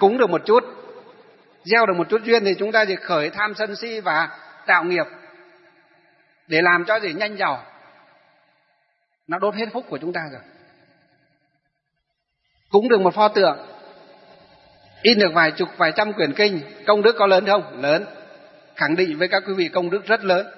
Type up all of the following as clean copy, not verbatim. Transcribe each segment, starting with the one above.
cúng được một chút, gieo được một chút duyên thì chúng ta chỉ khởi tham sân si và tạo nghiệp để làm cho gì nhanh giàu. Nó đốt hết phúc của chúng ta rồi. Cúng được một pho tượng, in được vài chục vài trăm quyển kinh, công đức có lớn không? Lớn. Khẳng định với các quý vị công đức rất lớn.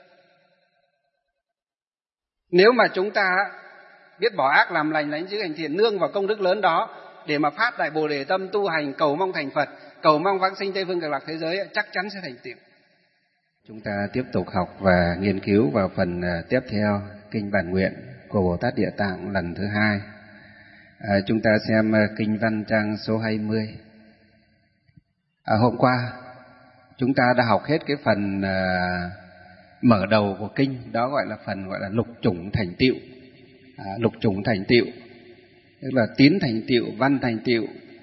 Nếu mà chúng ta biết bỏ ác làm lành, lánh giữ hành thiện, nương vào công đức lớn đó để mà phát đại Bồ Đề tâm tu hành, cầu mong thành Phật, cầu mong vãng sinh Tây phương Cực lạc thế giới, chắc chắn sẽ thành tựu. Chúng ta tiếp tục học và nghiên cứu vào phần tiếp theo kinh Bản Nguyện của Bồ Tát Địa Tạng lần thứ 2. Chúng ta xem kinh văn trang số 20. Hôm qua chúng ta đã học hết cái phần mở đầu của kinh, đó gọi là phần gọi là lục chủng thành tựu. Lục chủng thành tựu tức là tín thành tựu, văn thành tựu,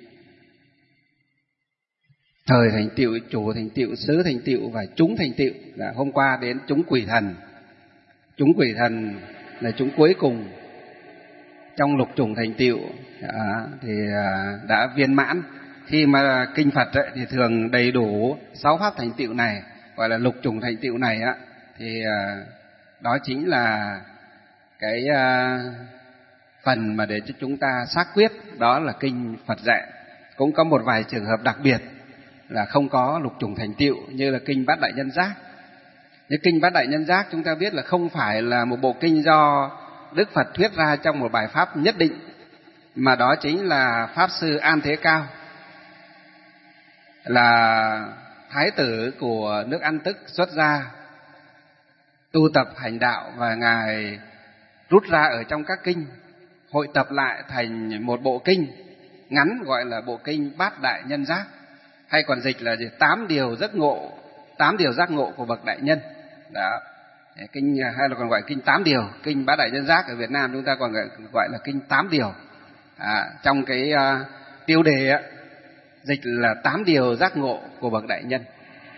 thời thành tựu, chủ thành tựu, xứ thành tựu và chúng thành tựu. Hôm qua đến chúng quỷ thần. Chúng quỷ thần là chúng cuối cùng trong lục chủng thành tựu thì đã viên mãn. Khi mà kinh Phật thì thường đầy đủ 6 pháp thành tựu này, gọi là lục chủng thành tựu này thì đó chính là cái phần mà để cho chúng ta xác quyết, đó là kinh Phật dạy. Cũng có một vài trường hợp đặc biệt là không có lục chủng thành tựu, như là kinh Bát Đại Nhân Giác. Nhưng kinh Bát Đại Nhân Giác chúng ta biết là không phải là một bộ kinh do Đức Phật thuyết ra trong một bài pháp nhất định, mà đó chính là Pháp Sư An Thế Cao, là thái tử của nước An Tức xuất gia tu tập hành đạo, và Ngài rút ra ở trong các kinh, hội tập lại thành một bộ kinh ngắn gọi là bộ kinh Bát Đại Nhân Giác, hay còn dịch là 8 điều giác ngộ, 8 điều giác ngộ của bậc đại nhân. Đó. Kinh hay là còn gọi kinh 8 điều, kinh Bát Đại Nhân Giác ở Việt Nam chúng ta còn gọi là kinh 8 điều. Trong cái tiêu đề dịch là 8 điều giác ngộ của bậc đại nhân.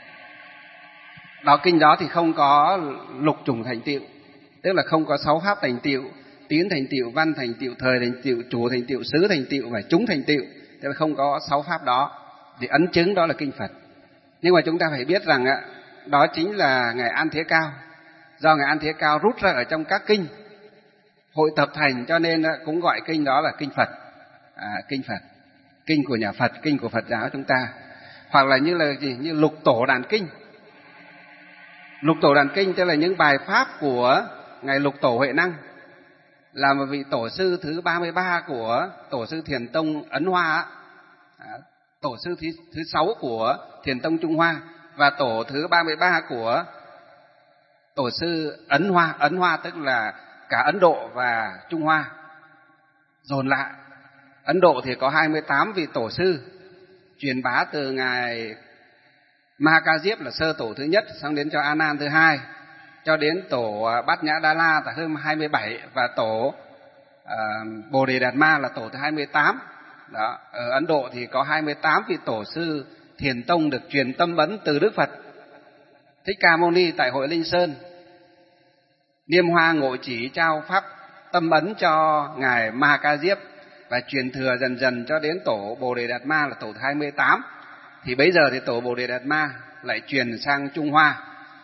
Đó, kinh đó thì không có lục chủng thành tựu, tức là không có 6 pháp thành tựu, tín thành tựu, văn thành tựu, thời thành tựu, chủ thành tựu, xứ thành tựu và chúng thành tựu, tức là không có 6 pháp đó. Thì ấn chứng đó là kinh Phật. Nhưng mà chúng ta phải biết rằng đó chính là Ngài An Thế Cao, do Ngài An Thế Cao rút ra ở trong các kinh hội tập thành, cho nên cũng gọi kinh đó là kinh Phật. Kinh Phật, kinh của nhà Phật, kinh của Phật giáo chúng ta. Hoặc là như là gì, như lục tổ đàn kinh. Lục tổ đàn kinh tức là những bài pháp của Ngài Lục Tổ Huệ Năng, là một vị tổ sư thứ 33 của tổ sư Thiền Tông Ấn Hoa, tổ sư thứ 6 của Thiền Tông Trung Hoa, và tổ thứ 33 của tổ sư Ấn Hoa. Ấn Hoa tức là cả Ấn Độ và Trung Hoa dồn lại. Ấn Độ thì có 28 vị tổ sư truyền bá từ Ngài Ma Ca Diếp là sơ tổ thứ nhất, xong đến cho A Nan thứ 2, cho đến tổ Bát Nhã Đa La là thứ 27, và tổ Bồ Đề Đạt Ma là tổ thứ 28. Đó, ở Ấn Độ thì có 28 vị tổ sư Thiền Tông được truyền tâm ấn từ Đức Phật Thích Ca Mâu Ni tại hội Linh Sơn. Niêm Hoa ngộ chỉ trao pháp tâm ấn cho Ngài Ma Ca Diếp và truyền thừa dần dần cho đến tổ Bồ Đề Đạt Ma là tổ thứ 28. Thì bây giờ thì tổ Bồ Đề Đạt Ma lại truyền sang Trung Hoa,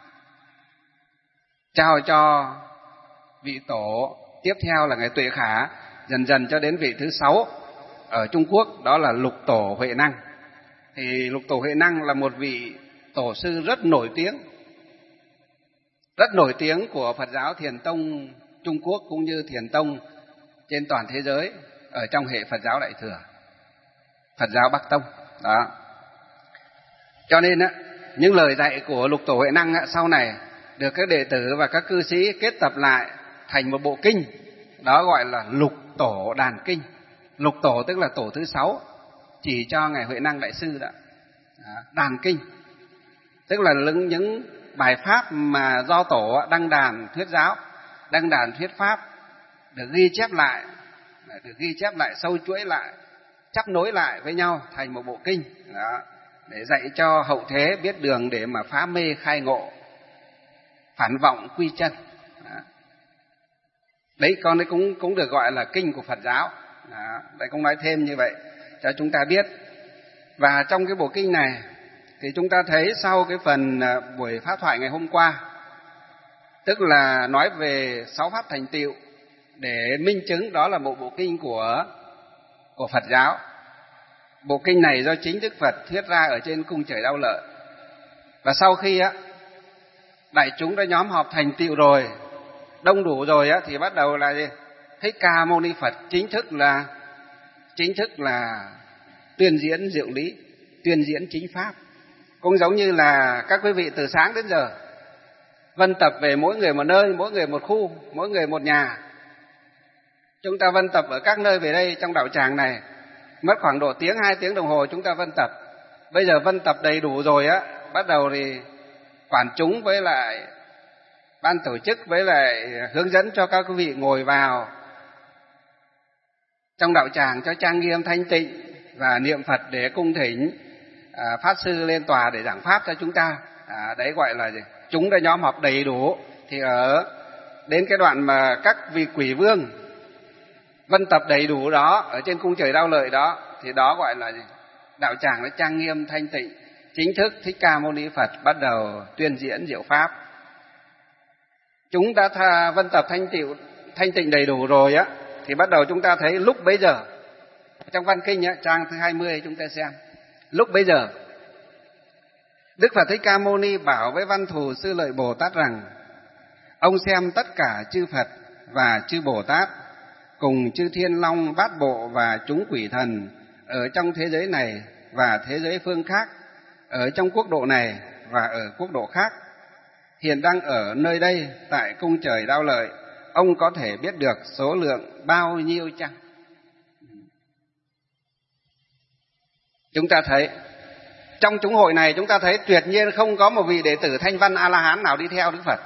trao cho vị tổ tiếp theo là Ngài Tuệ Khả, dần dần cho đến vị thứ 6 ở Trung Quốc, đó là Lục Tổ Huệ Năng. Thì Lục Tổ Huệ Năng là một vị tổ sư rất nổi tiếng của Phật giáo Thiền Tông Trung Quốc cũng như Thiền Tông trên toàn thế giới ở trong hệ Phật giáo Đại Thừa, Phật giáo Bắc Tông. Đó. Cho nên những lời dạy của Lục Tổ Huệ Năng sau này được các đệ tử và các cư sĩ kết tập lại thành một bộ kinh, đó gọi là Lục Tổ Đàn Kinh. Lục Tổ tức là tổ thứ 6 chỉ cho Ngài Huệ Năng Đại Sư đó. Đàn Kinh tức là những bài pháp mà do tổ đăng đàn thuyết giáo, đăng đàn thuyết pháp, được ghi chép lại, sâu chuỗi lại, chắp nối lại với nhau thành một bộ kinh đó, để dạy cho hậu thế biết đường để mà phá mê khai ngộ, phản vọng quy chân. Đấy, con ấy cũng được gọi là kinh của Phật giáo. Đấy, cũng nói thêm như vậy cho chúng ta biết. Và trong cái bộ kinh này thì chúng ta thấy sau cái phần buổi pháp thoại ngày hôm qua, tức là nói về 6 pháp thành tựu để minh chứng đó là một bộ kinh của Phật giáo. Bộ kinh này do chính Đức Phật thuyết ra ở trên cung trời Đao Lợi. Và sau khi đại chúng đã nhóm họp thành tựu rồi, đông đủ rồi thì bắt đầu là gì? Thích Ca Mâu Ni Phật chính thức là tuyên diễn diệu lý, tuyên diễn chính pháp. Cũng giống như là các quý vị từ sáng đến giờ vân tập về mỗi người một nơi, mỗi người một khu, mỗi người một nhà. Chúng ta vân tập ở các nơi về đây trong đạo tràng này, mất khoảng độ 1-2 tiếng đồng hồ chúng ta vân tập. Bây giờ vân tập đầy đủ rồi bắt đầu thì quản chúng với lại ban tổ chức với lại hướng dẫn cho các quý vị ngồi vào trong đạo tràng cho trang nghiêm thanh tịnh và niệm Phật để cung thỉnh Pháp Sư lên tòa để giảng Pháp cho chúng ta. Đấy gọi là gì? Chúng đã nhóm họp đầy đủ. Thì đến cái đoạn mà các vị quỷ vương vân tập đầy đủ đó, ở trên cung trời Đao Lợi đó, thì đó gọi là gì? Đạo tràng nó trang nghiêm thanh tịnh. Chính thức Thích Ca Mâu Ni Phật bắt đầu tuyên diễn diệu Pháp. Chúng đã vân tập thanh tịnh đầy đủ rồi thì bắt đầu chúng ta thấy lúc bấy giờ, trong văn kinh trang thứ 20 chúng ta xem. Lúc bấy giờ Đức Phật Thích Ca Mâu Ni bảo với Văn Thù Sư Lợi Bồ Tát rằng: ông xem tất cả chư Phật và chư Bồ Tát cùng chư Thiên Long Bát Bộ và chúng quỷ thần ở trong thế giới này và thế giới phương khác, ở trong quốc độ này và ở quốc độ khác, hiện đang ở nơi đây tại cung trời Đao Lợi, ông có thể biết được số lượng bao nhiêu chăng? Chúng ta thấy trong chúng hội này, chúng ta thấy tuyệt nhiên không có một vị đệ tử Thanh Văn A-la-hán nào đi theo Đức Phật.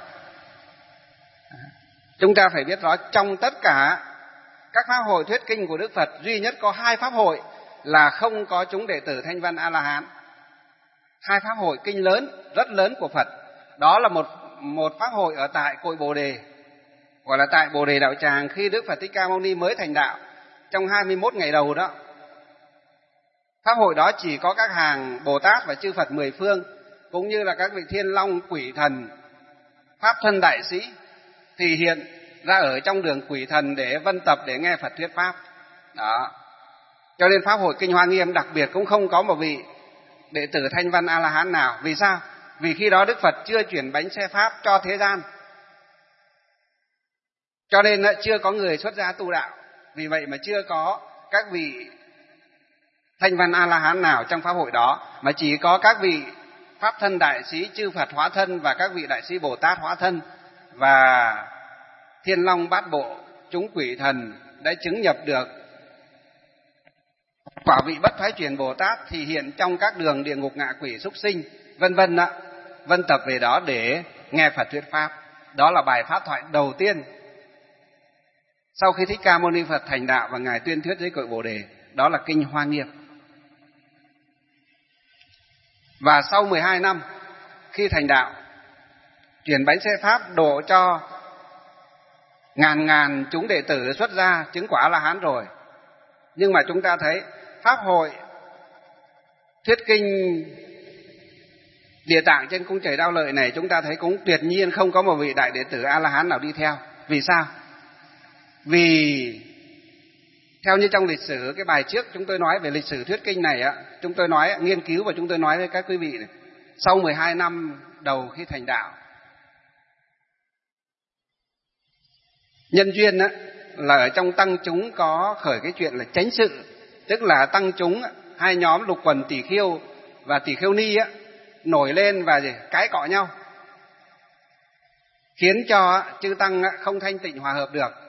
Chúng ta phải biết rõ, trong tất cả các pháp hội thuyết kinh của Đức Phật, duy nhất có 2 pháp hội là không có chúng đệ tử Thanh Văn A-la-hán. 2 pháp hội kinh lớn, rất lớn của Phật. Đó là một pháp hội ở tại cội Bồ Đề, gọi là tại Bồ Đề Đạo Tràng, khi Đức Phật Thích Ca Mâu Ni mới thành đạo, trong 21 ngày đầu đó. Pháp hội đó chỉ có các hàng Bồ Tát và chư Phật 10 phương, cũng như là các vị Thiên Long, quỷ thần, Pháp thân đại sĩ thì hiện ra ở trong đường quỷ thần để vân tập, để nghe Phật thuyết Pháp. Đó. Cho nên Pháp hội Kinh Hoa Nghiêm đặc biệt cũng không có một vị đệ tử Thanh Văn A-la-hán nào. Vì sao? Vì khi đó Đức Phật chưa chuyển bánh xe Pháp cho thế gian, cho nên chưa có người xuất gia tu đạo. Vì vậy mà chưa có các vị Thanh Văn A-la-hán nào trong pháp hội đó, mà chỉ có các vị Pháp thân đại sĩ, chư Phật hóa thân và các vị đại sĩ Bồ Tát hóa thân và Thiên Long Bát Bộ, chúng quỷ thần đã chứng nhập được quả vị bất thoái chuyển Bồ Tát, thì hiện trong các đường địa ngục, ngạ quỷ, súc sinh vân vân vân tập về đó để nghe Phật thuyết Pháp. Đó là bài pháp thoại đầu tiên sau khi Thích Ca Mâu Ni Phật thành đạo và ngài tuyên thuyết dưới cội Bồ Đề. Đó là Kinh Hoa Nghiêm. Và sau 12 năm khi thành đạo, chuyển bánh xe Pháp độ cho ngàn chúng đệ tử xuất gia chứng quả A-la-hán rồi. Nhưng mà chúng ta thấy pháp hội thuyết kinh Địa Tạng trên cung trời Đao Lợi này, chúng ta thấy cũng tuyệt nhiên không có một vị đại đệ tử A-la-hán nào đi theo. Vì sao? Vì theo như trong lịch sử, cái bài trước chúng tôi nói về lịch sử thuyết kinh này chúng tôi nói nghiên cứu và chúng tôi nói với các quý vị này, sau 12 năm đầu khi thành đạo, nhân duyên là ở trong tăng chúng có khởi cái chuyện là chánh sự, tức là tăng chúng, 2 nhóm Lục Quần Tỷ Khiêu và Tỷ Khiêu Ni nổi lên và cãi cọ nhau, khiến cho chư tăng không thanh tịnh hòa hợp được.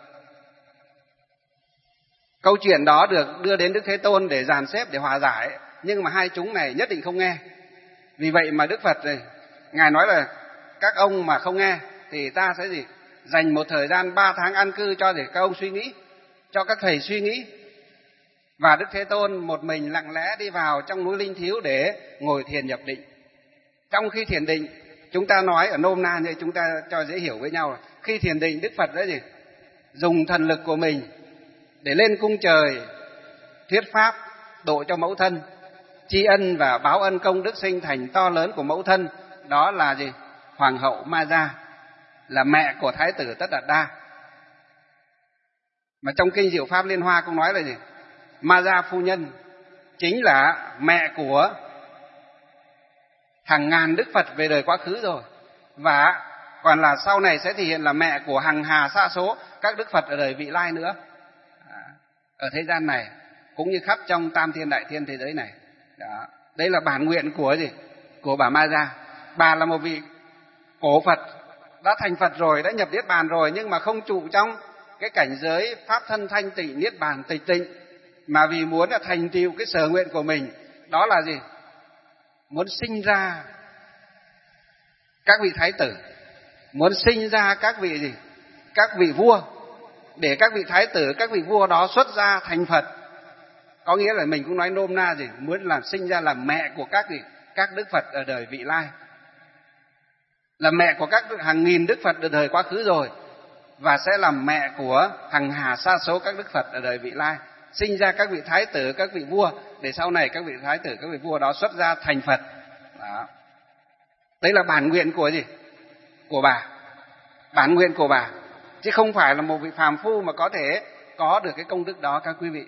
Câu chuyện đó được đưa đến Đức Thế Tôn để dàn xếp, để hòa giải, nhưng mà 2 chúng này nhất định không nghe. Vì vậy mà Đức Phật ngài nói là các ông mà không nghe thì ta sẽ dành một thời gian 3 tháng an cư cho để các ông suy nghĩ, cho các thầy suy nghĩ. Và Đức Thế Tôn một mình lặng lẽ đi vào trong núi Linh Thiếu để ngồi thiền nhập định. Trong khi thiền định, chúng ta nói ở nôm na như chúng ta cho dễ hiểu với nhau, khi thiền định Đức Phật đã dùng thần lực của mình để lên cung trời thuyết pháp độ cho mẫu thân, tri ân và báo ân công đức sinh thành to lớn của mẫu thân, đó là gì? Hoàng hậu Ma Gia, là mẹ của Thái tử Tất Đạt Đa. Mà trong kinh Diệu Pháp Liên Hoa cũng nói là gì? Ma Gia phu nhân chính là mẹ của hàng ngàn đức Phật về đời quá khứ rồi, và còn là sau này sẽ thể hiện là mẹ của hàng hà sa số các đức Phật ở đời vị lai nữa, ở thế gian này cũng như khắp trong tam thiên đại thiên thế giới này. Đó. Đây là bản nguyện của gì? Của bà Ma Gia. Bà là một vị cổ Phật, đã thành Phật rồi, đã nhập Niết Bàn rồi, nhưng mà không trụ trong cái cảnh giới pháp thân thanh tịnh Niết Bàn tịch tịnh, mà vì muốn là thành tựu cái sở nguyện của mình, đó là gì? Muốn sinh ra các vị thái tử, muốn sinh ra các vị gì? Các vị vua, để các vị thái tử, các vị vua đó xuất ra thành Phật. Có nghĩa là mình cũng nói nôm na gì? Muốn làm sinh ra làm mẹ của các gì? Các đức Phật ở đời vị lai, là mẹ của các hàng nghìn đức Phật ở đời quá khứ rồi, và sẽ làm mẹ của hàng hà sa số các đức Phật ở đời vị lai, sinh ra các vị thái tử, các vị vua, để sau này các vị thái tử, các vị vua đó xuất ra thành Phật. Đó. Đấy là bản nguyện của gì? Của bà. Bản nguyện của bà, chứ không phải là một vị phàm phu mà có thể có được cái công đức đó các quý vị.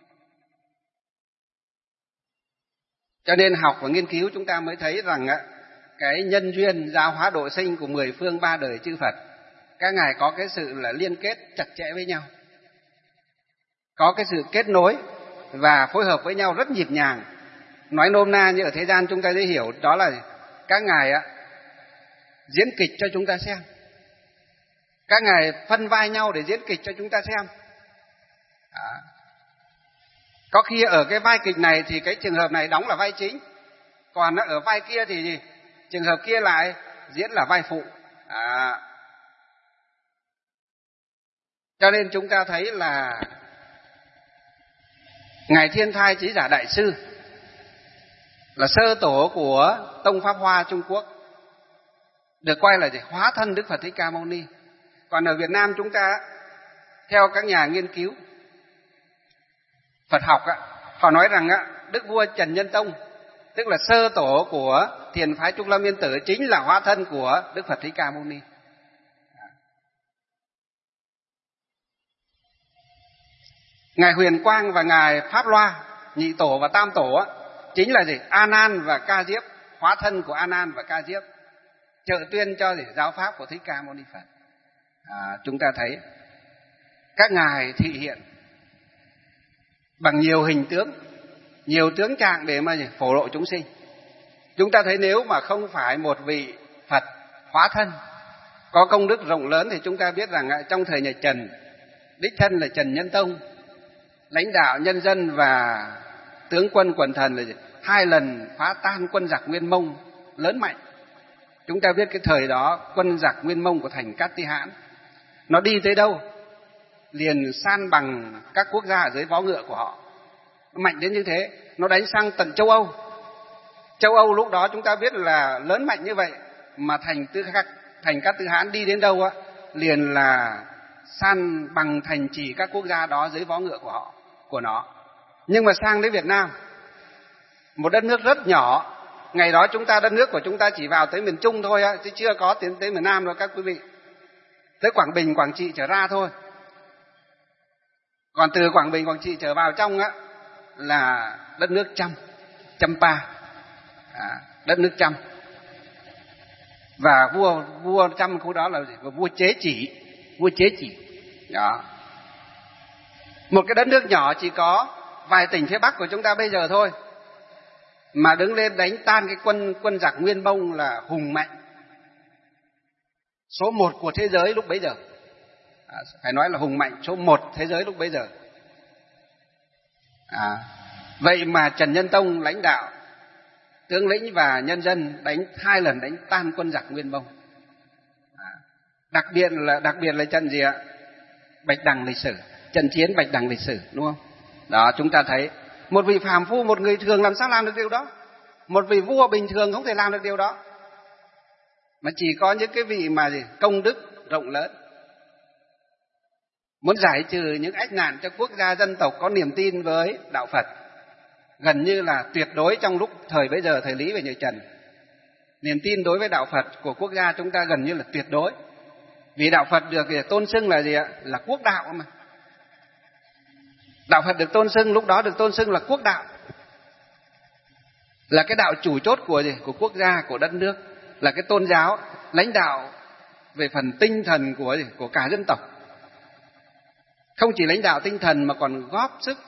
Cho nên học và nghiên cứu chúng ta mới thấy rằng cái nhân duyên giáo hóa độ sinh của 10 phương 3 đời chư Phật, các ngài có cái sự là liên kết chặt chẽ với nhau, có cái sự kết nối và phối hợp với nhau rất nhịp nhàng. Nói nôm na như ở thế gian chúng ta dễ hiểu, đó là các ngài diễn kịch cho chúng ta xem, các ngài phân vai nhau để diễn kịch cho chúng ta xem. Có khi ở cái vai kịch này thì cái trường hợp này đóng là vai chính, còn ở vai kia thì gì? Trường hợp kia lại diễn là vai phụ. Cho nên chúng ta thấy là Ngài Thiên Thai Chí Giả Đại Sư là sơ tổ của Tông Pháp Hoa Trung Quốc, được coi là gì? Hóa thân Đức Phật Thích Ca Mâu Ni. Còn ở Việt Nam chúng ta, theo các nhà nghiên cứu Phật học, họ nói rằng Đức Vua Trần Nhân Tông, tức là sơ tổ của thiền phái Trúc Lâm Yên Tử, chính là hóa thân của Đức Phật Thích Ca Mâu Ni. Ngài Huyền Quang và Ngài Pháp Loa, nhị tổ và tam tổ, chính là gì? A Nan và Ca Diếp, hóa thân của A Nan và Ca Diếp, trợ tuyên cho gì? Giáo pháp của Thích Ca Mâu Ni Phật. Chúng ta thấy các ngài thị hiện bằng nhiều hình tướng, nhiều tướng trạng để mà phổ lộ chúng sinh. Chúng ta thấy nếu mà không phải một vị Phật hóa thân có công đức rộng lớn thì chúng ta biết rằng trong thời nhà Trần, đích thân là Trần Nhân Tông lãnh đạo nhân dân và tướng quân quần thần là 2 lần phá tan quân giặc Nguyên Mông lớn mạnh. Chúng ta biết cái thời đó quân giặc Nguyên Mông của thành Cát Ti Hãn, nó đi tới đâu liền san bằng các quốc gia ở dưới vó ngựa của họ. Nó mạnh đến như thế, nó đánh sang tận châu Âu. Châu Âu lúc đó chúng ta biết là lớn mạnh như vậy, mà thành Cát Ti Hãn đi đến đâu liền là san bằng thành trì các quốc gia đó dưới vó ngựa của nó. Nhưng mà sang đến Việt Nam, một đất nước rất nhỏ, ngày đó đất nước của chúng ta chỉ vào tới miền Trung thôi, chứ chưa có tiến tới miền Nam đâu các quý vị. Tới Quảng Bình, Quảng Trị trở ra thôi. Còn từ Quảng Bình, Quảng Trị trở vào trong là đất nước Chăm, Champa, đất nước Chăm. Và vua Chăm khu đó là vua Chế Chỉ. Đó. Một cái đất nước nhỏ chỉ có vài tỉnh phía Bắc của chúng ta bây giờ thôi, mà đứng lên đánh tan cái quân giặc Nguyên Mông là hùng mạnh, số 1 của thế giới lúc bấy giờ. Phải nói là hùng mạnh số 1 thế giới lúc bấy giờ. Vậy mà Trần Nhân Tông lãnh đạo tướng lĩnh và nhân dân 2 lần đánh tan quân giặc Nguyên Mông. Đặc biệt là trận gì ạ? Bạch Đằng lịch sử, trận chiến Bạch Đằng lịch sử, đúng không? Đó, chúng ta thấy một vị phàm phu, một người thường làm sao làm được điều đó? Một vị vua bình thường không thể làm được điều đó, mà chỉ có những cái vị mà công đức rộng lớn, muốn giải trừ những ách nạn cho quốc gia dân tộc có niềm tin với đạo Phật, gần như là tuyệt đối trong lúc thời bấy giờ, thời Lý và Nhà Trần. Niềm tin đối với đạo Phật của quốc gia chúng ta gần như là tuyệt đối. Vì đạo Phật được tôn xưng là gì ạ? Là quốc đạo mà. Đạo Phật được tôn xưng, lúc đó được tôn xưng là quốc đạo. Là cái đạo chủ chốt của gì? Của quốc gia, của đất nước. Là cái tôn giáo lãnh đạo về phần tinh thần của gì? Của cả dân tộc. Không chỉ lãnh đạo tinh thần mà còn góp sức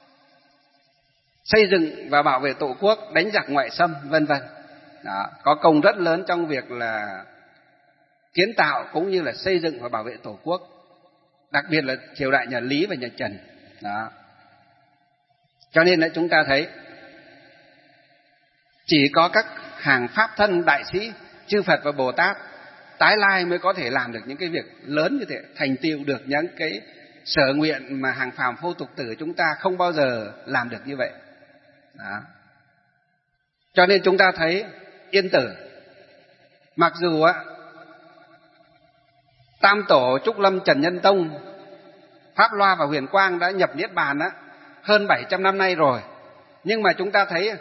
xây dựng và bảo vệ Tổ quốc, đánh giặc ngoại xâm, vân vân. Đó, có công rất lớn trong việc là kiến tạo cũng như là xây dựng và bảo vệ Tổ quốc, đặc biệt là triều đại nhà Lý và nhà Trần. Đó. Cho nên là chúng ta thấy chỉ có các hàng pháp thân đại sĩ, chư Phật và Bồ Tát tái lai mới có thể làm được những cái việc lớn như thế, thành tựu được những cái sở nguyện mà hàng phàm vô tục tử chúng ta không bao giờ làm được như vậy. Đó. Cho nên chúng ta thấy Yên Tử, mặc dù Tam Tổ Trúc Lâm Trần Nhân Tông, Pháp Loa và Huyền Quang đã nhập Niết Bàn hơn 700 năm nay rồi, nhưng mà chúng ta thấy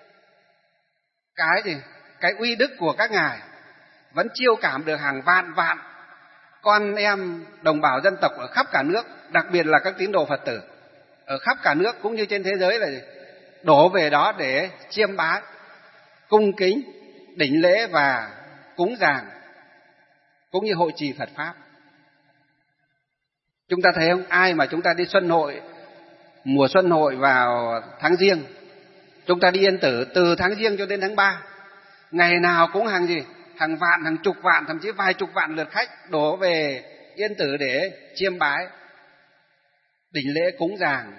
cái uy đức của các ngài vẫn chiêu cảm được hàng vạn vạn con em đồng bào dân tộc ở khắp cả nước, đặc biệt là các tín đồ Phật tử ở khắp cả nước cũng như trên thế giới là đổ về đó để chiêm bái, cung kính, đảnh lễ và cúng dường cũng như hội trì Phật pháp. Chúng ta thấy không? Ai mà chúng ta đi xuân hội, mùa xuân hội vào tháng Giêng, chúng ta đi Yên Tử từ tháng Giêng cho đến tháng 3, ngày nào cũng hàng gì? Hàng vạn, hàng chục vạn, thậm chí vài chục vạn lượt khách đổ về Yên Tử để chiêm bái, đảnh lễ cúng dường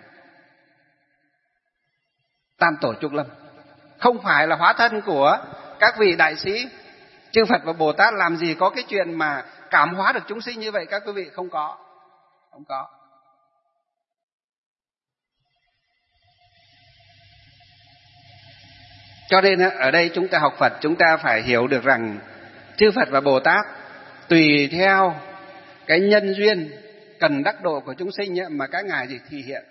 Tam Tổ Trúc Lâm. Không phải là hóa thân của các vị đại sĩ, chư Phật và Bồ Tát làm gì có cái chuyện mà cảm hóa được chúng sinh như vậy các quý vị, không có. Không có. Cho nên ở đây chúng ta học Phật, chúng ta phải hiểu được rằng chư Phật và Bồ Tát tùy theo cái nhân duyên cần đắc độ của chúng sinh mà các ngài gì thể hiện.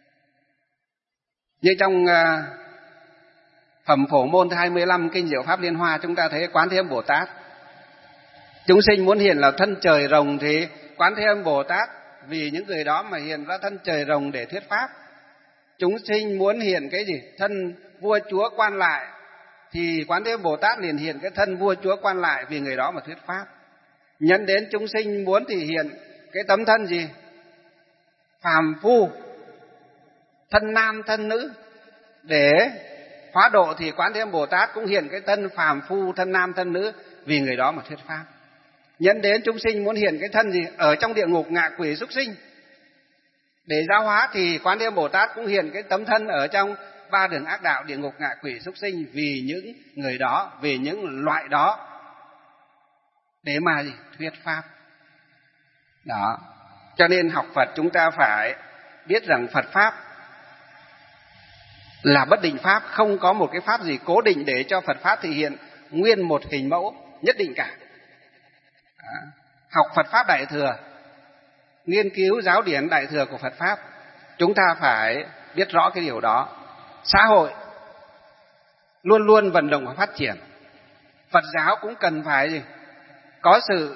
Như trong Phẩm Phổ Môn thứ 25 Kinh Diệu Pháp Liên Hoa, chúng ta thấy Quán Thế Âm Bồ Tát. Chúng sinh muốn hiện là thân trời rồng thì Quán Thế Âm Bồ Tát vì những người đó mà hiện ra thân trời rồng để thuyết pháp. Chúng sinh muốn hiện cái gì? Thân vua chúa quan lại thì Quán Thế Âm Bồ Tát liền hiện cái thân vua chúa quan lại vì người đó mà thuyết pháp. Nhân đến chúng sinh muốn thì hiện cái tấm thân gì? Phàm phu, thân nam thân nữ để hóa độ thì Quán Thế Âm Bồ Tát cũng hiện cái thân phàm phu, thân nam thân nữ vì người đó mà thuyết pháp. Nhân đến chúng sinh muốn hiện cái thân gì? Ở trong địa ngục ngạ quỷ súc sinh để giáo hóa thì Quán Thế Âm Bồ Tát cũng hiện cái tấm thân ở trong ba đường ác đạo, địa ngục ngạ quỷ súc sinh vì những người đó, vì những loại đó để mà gì? Thuyết pháp. Đó. Cho nên học Phật chúng ta phải biết rằng Phật pháp là bất định pháp, không có một cái pháp gì cố định để cho Phật pháp thể hiện nguyên một hình mẫu nhất định cả. Đó. Học Phật pháp Đại thừa, nghiên cứu giáo điển Đại thừa của Phật pháp, chúng ta phải biết rõ cái điều đó. Xã hội luôn luôn vận động và phát triển. Phật giáo cũng cần phải gì? Có sự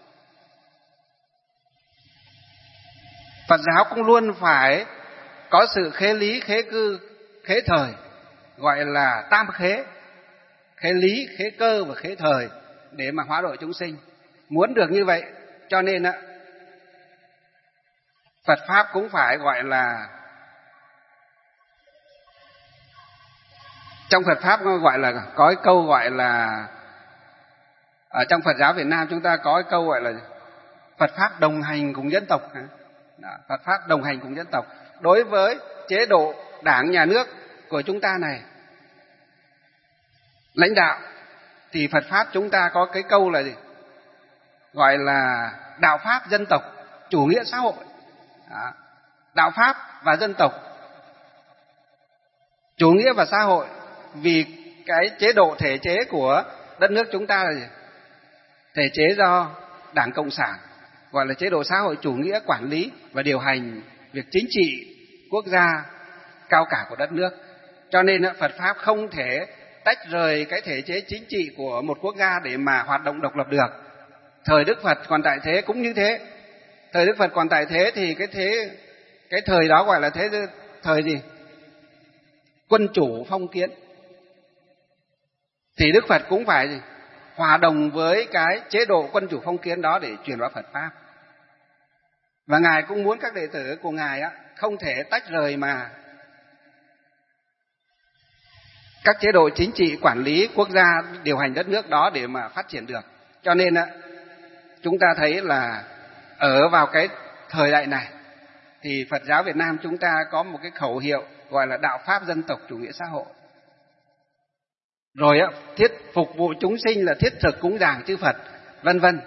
Phật giáo cũng luôn phải có sự khế lý, khế cư, khế thời, gọi là tam khế, khế lý, khế cơ và khế thời để mà hóa độ chúng sinh. Muốn được như vậy cho nên Phật pháp cũng phải gọi là, trong Phật pháp nó gọi là có cái câu gọi là, ở trong Phật giáo Việt Nam chúng ta có cái câu gọi là Phật pháp đồng hành cùng dân tộc. Đó, Phật pháp đồng hành cùng dân tộc. Đối với chế độ đảng nhà nước của chúng ta này, lãnh đạo thì Phật pháp chúng ta có cái câu là gì? Gọi là đạo pháp dân tộc, chủ nghĩa xã hội. Đó. Đạo pháp và dân tộc, chủ nghĩa và xã hội. Vì cái chế độ thể chế của đất nước chúng ta là gì? Thể chế do Đảng Cộng sản, gọi là chế độ xã hội chủ nghĩa quản lý và điều hành việc chính trị quốc gia cao cả của đất nước. Cho nên Phật Pháp không thể tách rời cái thể chế chính trị của một quốc gia để mà hoạt động độc lập được. Thời Đức Phật còn tại thế cũng như thế. Thời Đức Phật còn tại thế thì cái thời đó gọi là thời gì? Quân chủ phong kiến. Thì Đức Phật cũng phải hòa đồng với cái chế độ quân chủ phong kiến đó để truyền bá Phật Pháp. Và Ngài cũng muốn các đệ tử của Ngài không thể tách rời mà các chế độ chính trị quản lý quốc gia điều hành đất nước đó để mà phát triển được. Cho nên chúng ta thấy là ở vào cái thời đại này thì Phật giáo Việt Nam chúng ta có một cái khẩu hiệu gọi là đạo pháp dân tộc chủ nghĩa xã hội. Rồi thiết phục vụ chúng sinh là thiết thực cúng dường chư Phật, vân vân.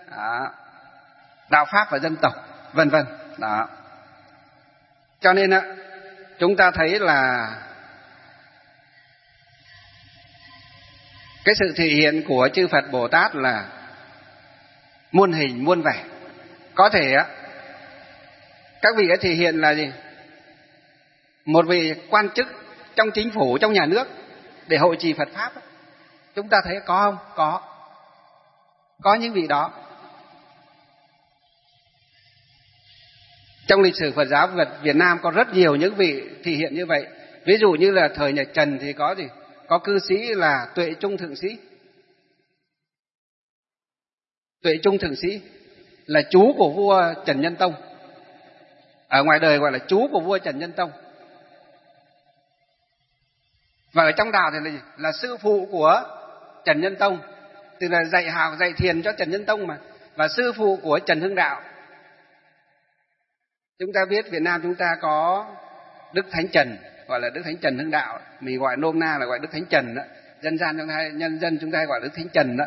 Đạo pháp và dân tộc, vân vân. Đó. Cho nên chúng ta thấy là cái sự thể hiện của chư Phật Bồ Tát là muôn hình muôn vẻ. Có thể các vị ấy thể hiện là gì? Một vị quan chức trong chính phủ, trong nhà nước để hộ trì Phật Pháp. Chúng ta thấy có không? Có những vị đó. Trong lịch sử Phật giáo Việt Nam có rất nhiều những vị thể hiện như vậy. Ví dụ như là thời nhà Trần thì có gì? Có cư sĩ là Tuệ Trung Thượng Sĩ. Tuệ Trung Thượng Sĩ là chú của vua Trần Nhân Tông. Ở ngoài đời gọi là chú của vua Trần Nhân Tông. Và ở trong đạo thì là gì? Là sư phụ của Trần Nhân Tông. Từ là dạy hào dạy thiền cho Trần Nhân Tông mà. Và sư phụ của Trần Hưng Đạo. Chúng ta biết Việt Nam chúng ta có Đức Thánh Trần, gọi là Đức Thánh Trần Hưng Đạo. Mình gọi nôm na là gọi Đức Thánh Trần đó. Dân gian chúng ta, nhân dân chúng ta gọi Đức Thánh Trần đó.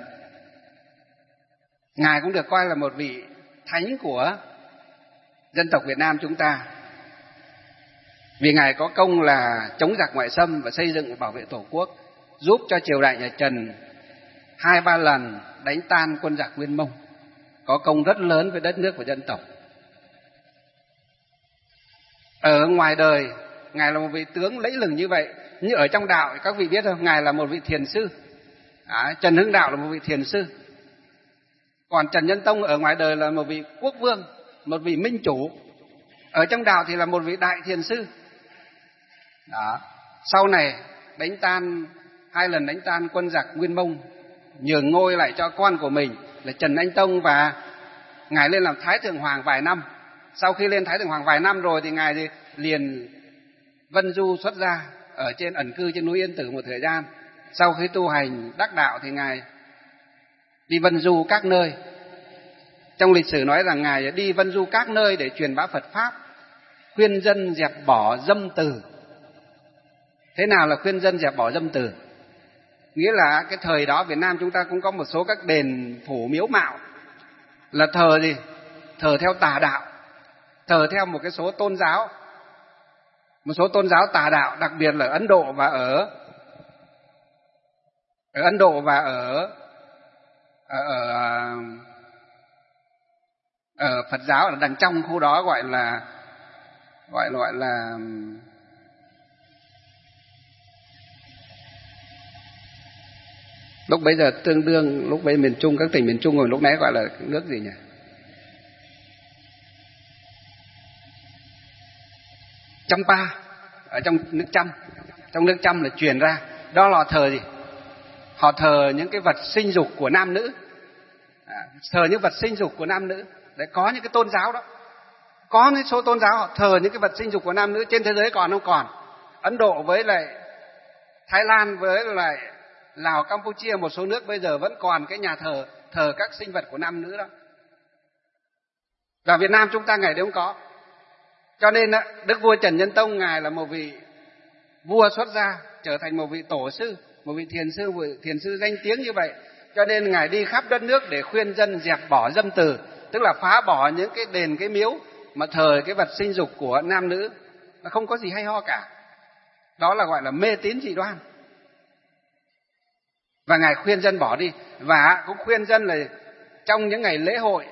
Ngài cũng được coi là một vị thánh của dân tộc Việt Nam chúng ta. Vì Ngài có công là chống giặc ngoại xâm và xây dựng và bảo vệ Tổ quốc, giúp cho triều đại nhà Trần 2-3 lần đánh tan quân giặc Nguyên Mông. Có công rất lớn với đất nước và dân tộc. Ở ngoài đời, Ngài là một vị tướng lẫy lừng như vậy. Nhưng ở trong đạo, các vị biết không? Ngài là một vị thiền sư. Trần Hưng Đạo là một vị thiền sư. Còn Trần Nhân Tông ở ngoài đời là một vị quốc vương, một vị minh chủ. Ở trong đạo thì là một vị đại thiền sư. Đó. Sau này đánh tan 2 lần đánh tan quân giặc Nguyên Mông, nhường ngôi lại cho con của mình là Trần Anh Tông, và Ngài lên làm Thái Thượng Hoàng vài năm. Sau khi lên Thái Thượng Hoàng vài năm rồi thì Ngài thì liền vân du xuất gia ở trên ẩn cư trên núi Yên Tử một thời gian. Sau khi tu hành đắc đạo thì Ngài đi vân du các nơi. Trong lịch sử nói rằng Ngài đi vân du các nơi để truyền bá Phật Pháp, khuyên dân dẹp bỏ dâm từ. Thế nào là khuyên dân dẹp bỏ dâm từ? Nghĩa là cái thời đó Việt Nam chúng ta cũng có một số các đền phủ miếu mạo là thờ gì? Thờ theo tà đạo, thờ theo một cái số tôn giáo, một số tôn giáo tà đạo, đặc biệt là Ấn Độ và ở Ấn Độ và ở Phật giáo ở đằng trong khu đó gọi là lúc bấy giờ tương đương lúc bấy miền Trung, các tỉnh miền Trung rồi lúc nãy gọi là nước gì nhỉ? Champa, ở trong nước Chăm. Trong nước Chăm là truyền ra. Đó là thờ gì? Họ thờ những cái vật sinh dục của nam nữ. Thờ những vật sinh dục của nam nữ. Đấy, có những cái tôn giáo đó. Có những số tôn giáo họ thờ những cái vật sinh dục của nam nữ. Trên thế giới còn không? Còn. Ấn Độ với lại Thái Lan với lại Lào, Campuchia, một số nước bây giờ vẫn còn cái nhà thờ các sinh vật của nam nữ đó. Và Việt Nam chúng ta ngày đấy không có. Cho nên Đức vua Trần Nhân Tông Ngài là một vị vua xuất gia, trở thành một vị tổ sư, một vị thiền sư danh tiếng như vậy. Cho nên Ngài đi khắp đất nước để khuyên dân dẹp bỏ dâm từ, tức là phá bỏ những cái đền, cái miếu mà thờ cái vật sinh dục của nam nữ. Nó không có gì hay ho cả. Đó là gọi là mê tín dị đoan. Và Ngài khuyên dân bỏ đi. Và cũng khuyên dân là trong những ngày lễ hội,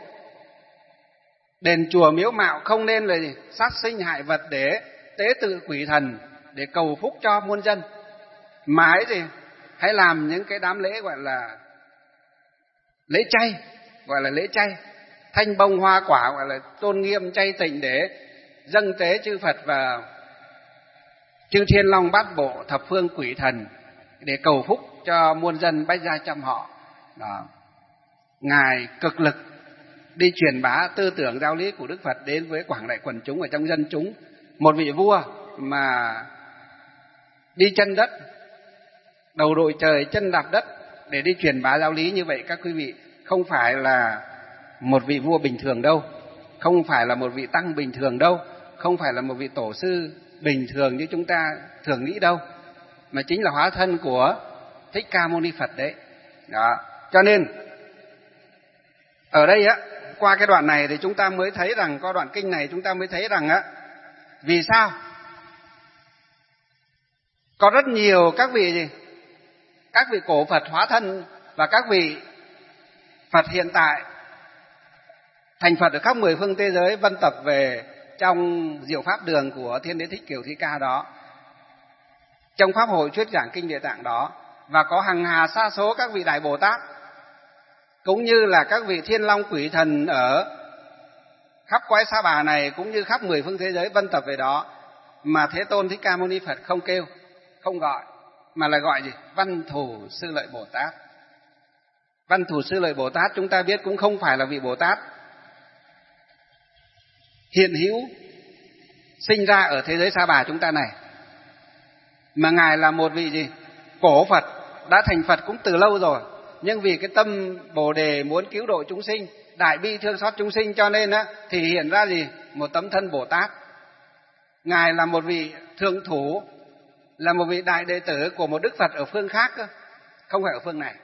đền chùa miếu mạo không nên là sát sinh hại vật để tế tự quỷ thần, để cầu phúc cho muôn dân. Mà ấy gì, hãy làm những cái đám lễ gọi là lễ chay, gọi là lễ chay, thanh bông hoa quả, gọi là tôn nghiêm chay tịnh, để dâng tế chư Phật và chư Thiên Long Bát Bộ thập phương quỷ thần, để cầu phúc cho muôn dân bách gia trăm họ. Đó. Ngài cực lực đi truyền bá tư tưởng giáo lý của Đức Phật đến với quảng đại quần chúng ở trong dân chúng. Một vị vua mà đi chân đất, đầu đội trời chân đạp đất để đi truyền bá giáo lý như vậy, các quý vị, không phải là một vị vua bình thường đâu, không phải là một vị tăng bình thường đâu, không phải là một vị tổ sư bình thường như chúng ta thường nghĩ đâu, mà chính là hóa thân của Thích Ca Mâu Ni Phật đấy. Đó. Cho nên ở đây á, qua cái đoạn này thì chúng ta mới thấy rằng, qua đoạn kinh này chúng ta mới thấy rằng á, vì sao có rất nhiều các vị gì, các vị cổ Phật hóa thân và các vị Phật hiện tại thành Phật ở khắp 10 phương thế giới vân tập về trong diệu pháp đường của Thiên Đế Thích Kiều Thi Ca đó, trong pháp hội thuyết giảng kinh Địa Tạng đó, và có hằng hà sa số các vị đại Bồ Tát cũng như là các vị thiên long quỷ thần ở khắp cõi Sa Bà này cũng như khắp 10 phương thế giới vân tập về đó, mà Thế Tôn Thích Ca Mâu Ni Phật không kêu, không gọi, mà là gọi gì? Văn Thù Sư Lợi Bồ Tát. Văn Thù Sư Lợi Bồ Tát chúng ta biết cũng không phải là vị Bồ Tát hiện hữu sinh ra ở thế giới Sa Bà chúng ta này, mà Ngài là một vị gì? Cổ Phật, đã thành Phật cũng từ lâu rồi, nhưng vì cái tâm Bồ Đề muốn cứu độ chúng sinh, đại bi thương xót chúng sinh, cho nên á thì hiện ra gì? Một tấm thân Bồ Tát. Ngài là một vị thượng thủ, là một vị đại đệ tử của một Đức Phật ở phương khác cơ, không phải ở phương này.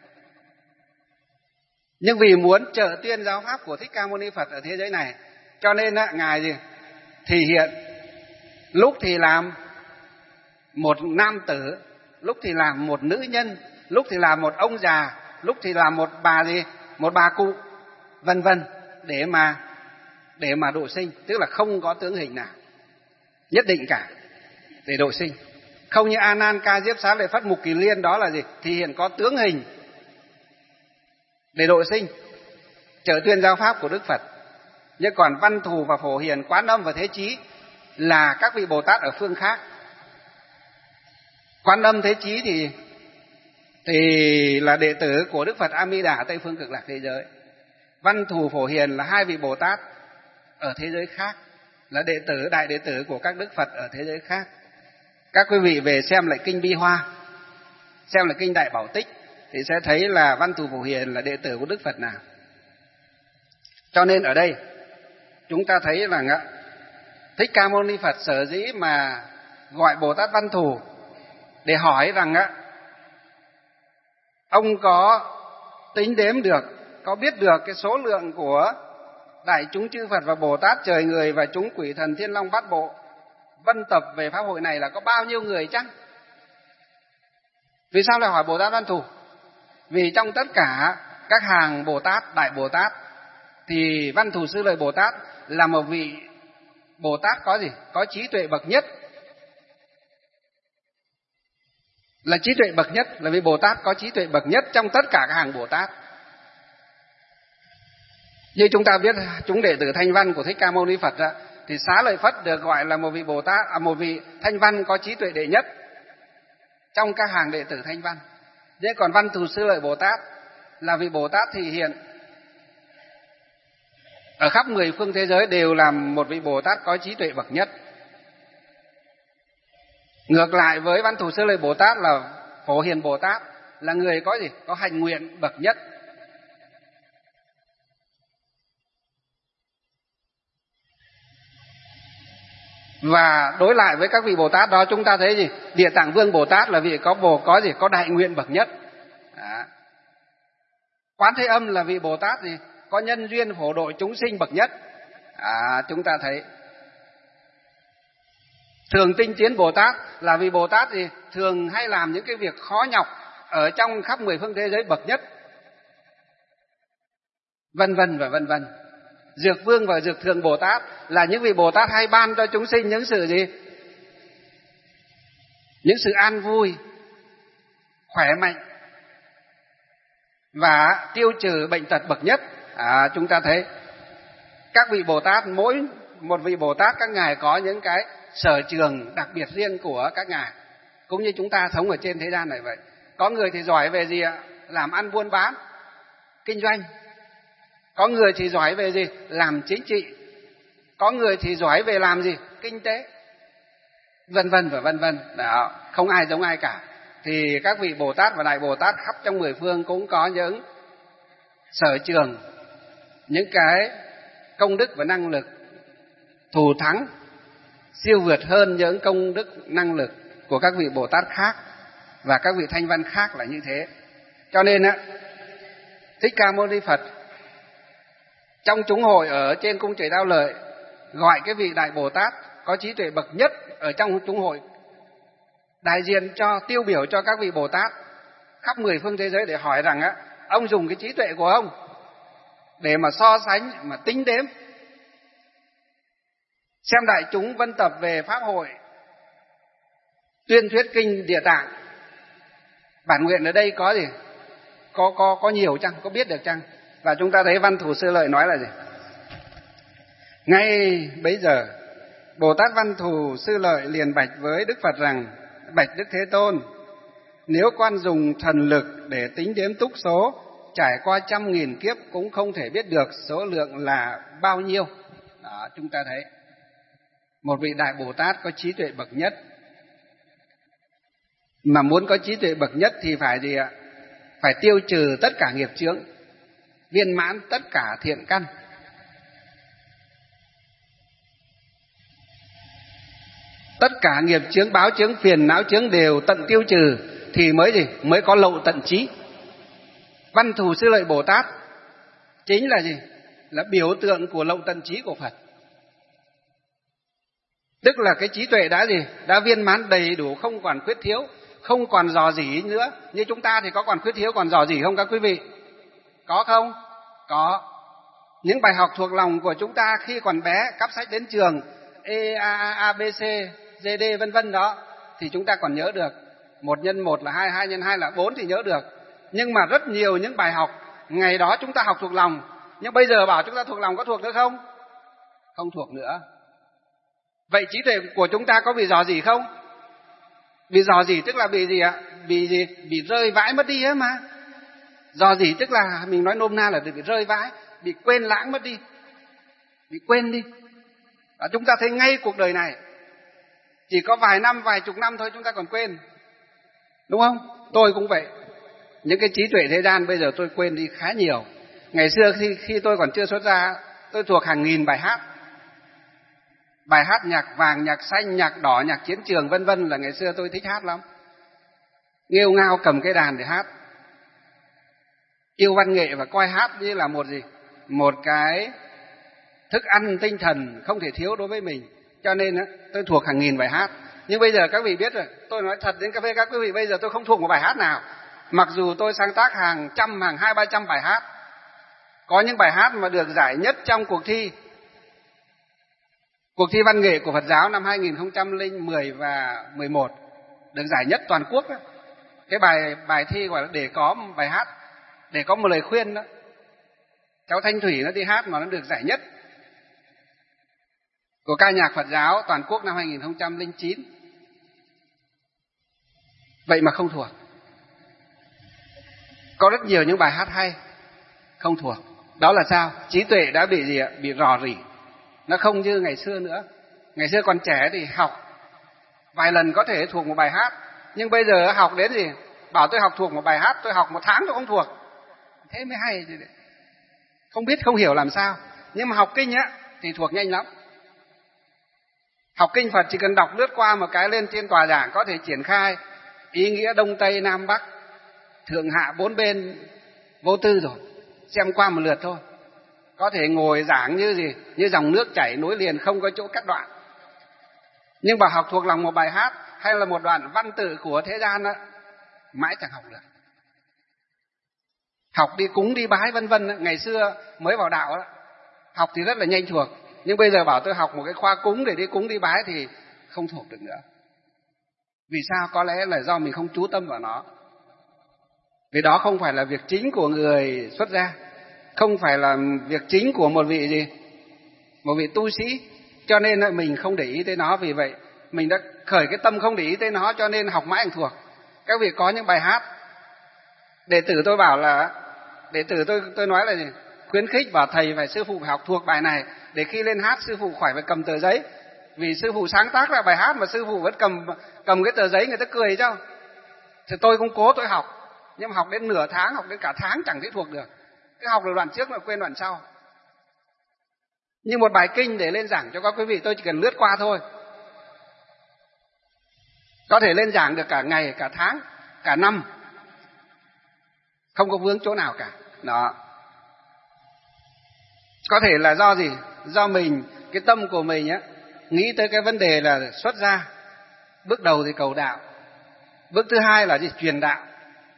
Nhưng vì muốn trợ tuyên giáo pháp của Thích Ca Mâu Ni Phật ở thế giới này, cho nên á, Ngài gì? Thì hiện, lúc thì làm một nam tử, lúc thì làm một nữ nhân, lúc thì làm một ông già, lúc thì làm một bà gì? Một bà cụ, vân vân, để mà độ sinh, tức là không có tướng hình nào nhất định cả để độ sinh. Không như A Nan, Ca Diếp, Xá Lợi Phất, Mục Kỳ Liên đó là gì? Thì hiện có tướng hình để độ sinh, trợ tuyên giáo pháp của Đức Phật. Nhưng còn Văn Thù và Phổ Hiền, Quán Âm và Thế Chí là các vị Bồ Tát ở phương khác. Quán Âm Thế Chí thì là đệ tử của Đức Phật A Di Đà ở Tây phương Cực Lạc thế giới. Văn Thù, Phổ Hiền là hai vị Bồ Tát ở thế giới khác, là đệ tử, đại đệ tử của các Đức Phật ở thế giới khác. Các quý vị về xem lại kinh Bi Hoa, xem lại kinh Đại Bảo Tích thì sẽ thấy là Văn Thù, Phổ Hiền là đệ tử của Đức Phật nào. Cho nên ở đây chúng ta thấy rằng Thích Ca Mâu Ni Phật sở dĩ mà gọi Bồ Tát Văn Thù để hỏi rằng ông có tính đếm được, có biết được cái số lượng của đại chúng chư Phật và Bồ Tát trời người và chúng quỷ thần Thiên Long Bát Bộ vân tập về pháp hội này là có bao nhiêu người chăng? Vì sao lại hỏi Bồ Tát Văn Thù? Vì trong tất cả các hàng Bồ Tát, đại Bồ Tát, thì Văn Thù Sư Lợi Bồ Tát là một vị Bồ Tát có gì? Có trí tuệ bậc nhất. Là trí tuệ bậc nhất, là vị Bồ Tát có trí tuệ bậc nhất trong tất cả các hàng Bồ Tát. Như chúng ta biết, chúng đệ tử Thanh Văn của Thích Ca Mâu Ni Phật thì Xá Lợi Phất được gọi là một vị Bồ Tát, một vị Thanh Văn có trí tuệ đệ nhất trong các hàng đệ tử Thanh Văn. Thế còn Văn Thù Sư Lợi Bồ Tát là vị Bồ Tát thì hiện ở khắp 10 phương thế giới đều là một vị Bồ Tát có trí tuệ bậc nhất. Ngược lại với Văn Thù Sư Lợi Bồ Tát là Phổ Hiền Bồ Tát là người có gì? Có hạnh nguyện bậc nhất. Và đối lại với các vị Bồ Tát đó chúng ta thấy gì? Địa Tạng Vương Bồ Tát là vị có gì? Có đại nguyện bậc nhất. Đó. Quán Thế Âm là vị Bồ Tát gì? Có nhân duyên phổ độ chúng sinh bậc nhất. Chúng ta thấy Thường Tinh Chiến Bồ Tát là vị Bồ Tát gì? Thường hay làm những cái việc khó nhọc ở trong khắp 10 phương thế giới bậc nhất, vân vân và vân vân. Dược Vương và Dược Thường Bồ Tát là những vị Bồ Tát hay ban cho chúng sinh những sự gì? những sự an vui, khỏe mạnh và tiêu trừ bệnh tật bậc nhất. Chúng ta thấy các vị Bồ Tát, mỗi một vị Bồ Tát các ngài có những cái sở trường đặc biệt riêng của các ngài, cũng như chúng ta sống ở trên thế gian này vậy. Có người thì giỏi về gì ạ? Làm ăn buôn bán, kinh doanh. Có người thì giỏi về gì? Làm chính trị. Có người thì giỏi về làm gì? Kinh tế. Vân vân và vân vân. Đó, không ai giống ai cả. Thì các vị Bồ Tát và Đại Bồ Tát khắp trong mười phương cũng có những sở trường, những cái công đức và năng lực thù thắng, siêu vượt hơn những công đức năng lực của các vị Bồ Tát khác và các vị thanh văn khác là như thế. Cho nên Thích Ca Mâu Ni Phật trong chúng hội ở trên cung trời Đao Lợi gọi cái vị Đại Bồ Tát có trí tuệ bậc nhất ở trong chúng hội, đại diện cho, tiêu biểu cho các vị Bồ Tát khắp mười phương thế giới, để hỏi rằng ông dùng cái trí tuệ của ông để mà so sánh, mà tính đếm, xem đại chúng vân tập về pháp hội tuyên thuyết kinh Địa Tạng. Bản nguyện ở đây có gì? Có nhiều chăng? Có biết được chăng? Và chúng ta thấy Văn Thù Sư Lợi nói là gì? Ngay bấy giờ Bồ Tát Văn Thù Sư Lợi liền bạch với Đức Phật rằng: bạch Đức Thế Tôn, nếu con dùng thần lực để tính đếm túc số, trải qua 100.000 kiếp cũng không thể biết được số lượng là bao nhiêu. Đó, chúng ta thấy một vị Đại Bồ Tát có trí tuệ bậc nhất. Mà muốn có trí tuệ bậc nhất thì phải gì ạ? Phải tiêu trừ tất cả nghiệp chướng, viên mãn tất cả thiện căn. Tất cả nghiệp chướng, báo chướng, phiền não chướng đều tận tiêu trừ thì mới gì? Mới có lậu tận trí. Văn Thù Sư Lợi Bồ Tát chính là gì? Là biểu tượng của lậu tận trí của Phật. Tức là cái trí tuệ đã gì? Đã viên mãn đầy đủ, không còn khuyết thiếu, không còn dò dỉ nữa. Như chúng ta thì có còn khuyết thiếu, còn dò dỉ không các quý vị? Có không? Có. Những bài học thuộc lòng của chúng ta khi còn bé, cắp sách đến trường, A, B, C, D, vân vân đó, thì chúng ta còn nhớ được. 1 x 1 là 2, 2 x 2 là 4 thì nhớ được. Nhưng mà rất nhiều những bài học ngày đó chúng ta học thuộc lòng, nhưng bây giờ bảo chúng ta thuộc lòng có thuộc nữa không? Không thuộc nữa. Vậy trí tuệ của chúng ta có bị dò dỉ không? Bị dò dỉ tức là bị gì ạ? Bị gì? Bị rơi vãi mất đi ấy mà. Dò dỉ tức là mình nói nôm na là bị rơi vãi, bị quên lãng mất đi, bị quên đi. Và chúng ta thấy ngay cuộc đời này chỉ có vài năm, vài chục năm thôi chúng ta còn quên, đúng không? Tôi cũng vậy. Những cái trí tuệ thế gian bây giờ tôi quên đi khá nhiều. Ngày xưa khi tôi còn chưa xuất gia, tôi thuộc hàng nghìn bài hát. Bài hát nhạc vàng, nhạc xanh, nhạc đỏ, nhạc chiến trường vân vân là ngày xưa tôi thích hát lắm. Nghêu ngao cầm cái đàn để hát. Yêu văn nghệ và coi hát như là một gì? Một cái thức ăn tinh thần không thể thiếu đối với mình. Cho nên tôi thuộc hàng nghìn bài hát. Nhưng bây giờ các vị biết rồi, tôi nói thật đến cà phê các quý vị, bây giờ tôi không thuộc một bài hát nào. Mặc dù tôi sáng tác hàng trăm, hàng 200-300 bài hát. Có những bài hát mà được giải nhất trong cuộc thi văn nghệ của Phật giáo năm 2010 và 11, được giải nhất toàn quốc đó. Cái bài thi gọi là để có bài hát, để có một lời khuyên đó. Cháu Thanh Thủy nó đi hát mà nó được giải nhất của ca nhạc Phật giáo toàn quốc năm 2009. Vậy mà không thuộc. Có rất nhiều những bài hát hay không thuộc. Đó là sao? Trí tuệ đã bị gì ạ? Bị rò rỉ. Nó không như ngày xưa nữa. Ngày xưa còn trẻ thì học vài lần có thể thuộc một bài hát. Nhưng bây giờ học đến gì? Bảo tôi học thuộc một bài hát, tôi học 1 tháng tôi không thuộc. Thế mới hay. Không biết, không hiểu làm sao. Nhưng mà học kinh thì thuộc nhanh lắm. Học kinh Phật chỉ cần đọc lướt qua một cái lên trên tòa giảng có thể triển khai ý nghĩa Đông Tây Nam Bắc, thượng hạ 4 bên vô tư rồi. Xem qua một lượt thôi. Có thể ngồi giảng như gì? Như dòng nước chảy nối liền, không có chỗ cắt đoạn. Nhưng bảo học thuộc lòng một bài hát hay là một đoạn văn tự của thế gian đó, mãi chẳng học được. Học đi cúng đi bái vân vân, ngày xưa mới vào đạo đó, học thì rất là nhanh thuộc. Nhưng bây giờ bảo tôi học một cái khoa cúng để đi cúng đi bái thì không thuộc được nữa. Vì sao? Có lẽ là do mình không chú tâm vào nó. Vì đó không phải là việc chính của người xuất gia, không phải là việc chính của một vị gì? Một vị tu sĩ. Cho nên là mình không để ý tới nó. Vì vậy mình đã khởi cái tâm không để ý tới nó, cho nên học mãi thành thuộc. Các vị có những bài hát, đệ tử tôi bảo là, đệ tử tôi nói là gì? Khuyến khích bảo thầy và sư phụ phải học thuộc bài này, để khi lên hát sư phụ khỏi phải cầm tờ giấy. Vì sư phụ sáng tác ra bài hát mà sư phụ vẫn cầm cái tờ giấy, người ta cười chứ. Thì tôi cũng cố tôi học, nhưng mà học đến nửa tháng, học đến cả tháng chẳng thấy thuộc được. Cứ học được đoạn trước mà quên đoạn sau. Như một bài kinh để lên giảng cho các quý vị, tôi chỉ cần lướt qua thôi. Có thể lên giảng được cả ngày, cả tháng, cả năm, không có vướng chỗ nào cả. Đó. Có thể là do gì? Do mình, cái tâm của mình á, nghĩ tới cái vấn đề là xuất gia. Bước đầu thì cầu đạo, bước thứ hai là gì? Truyền đạo.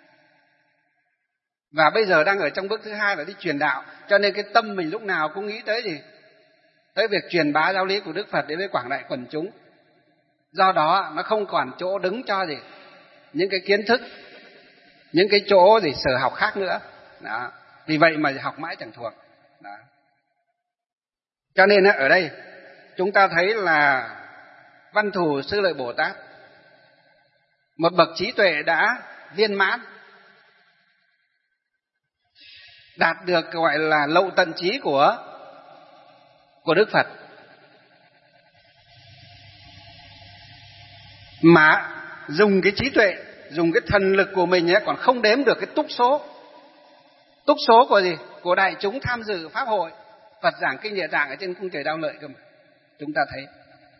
Và bây giờ đang ở trong bước thứ hai là đi truyền đạo. Cho nên cái tâm mình lúc nào cũng nghĩ tới gì? Tới việc truyền bá giáo lý của Đức Phật đến với quảng đại quần chúng. Do đó nó không còn chỗ đứng cho gì? Những cái kiến thức, những cái chỗ gì sở học khác nữa. Đó. Vì vậy mà học mãi chẳng thuộc. Đó. Cho nên ở đây chúng ta thấy là Văn Thù Sư Lợi Bồ Tát, một bậc trí tuệ đã viên mãn, đạt được gọi là lậu tận trí của Đức Phật, mà dùng cái trí tuệ, dùng cái thần lực của mình ấy, còn không đếm được cái túc số của gì? Của đại chúng tham dự pháp hội Phật giảng kinh Địa Tạng ở trên cung trời Đao Lợi cơ mà. Chúng ta thấy,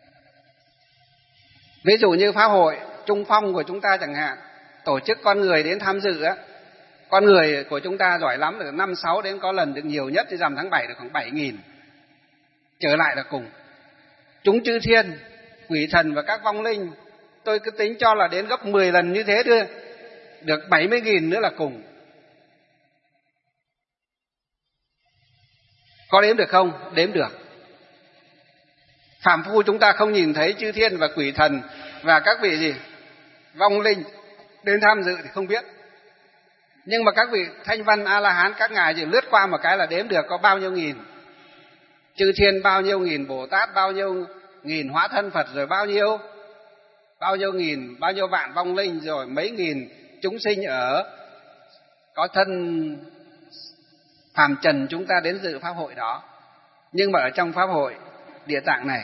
ví dụ như pháp hội Trung Phong của chúng ta chẳng hạn, tổ chức con người đến tham dự á, con người của chúng ta giỏi lắm, được 5-6 đến, có lần được nhiều nhất thì rằm tháng 7 được khoảng 7.000 trở lại là cùng. Chúng chư thiên, quỷ thần và các vong linh, tôi cứ tính cho là đến gấp 10 lần như thế đưa, được 70.000 nữa là cùng. Có đếm được không? Đếm được. Phàm phu chúng ta không nhìn thấy chư thiên và quỷ thần và các vị gì? Vong linh đến tham dự thì không biết. Nhưng mà các vị thanh văn A-la-hán, các ngài chỉ lướt qua một cái là đếm được có bao nhiêu nghìn. Chư thiên bao nhiêu nghìn, Bồ Tát bao nhiêu nghìn, hóa thân Phật rồi bao nhiêu nghìn, bao nhiêu vạn vong linh, rồi mấy nghìn chúng sinh ở có thân phàm trần chúng ta đến dự pháp hội đó. Nhưng mà ở trong pháp hội Địa Tạng này,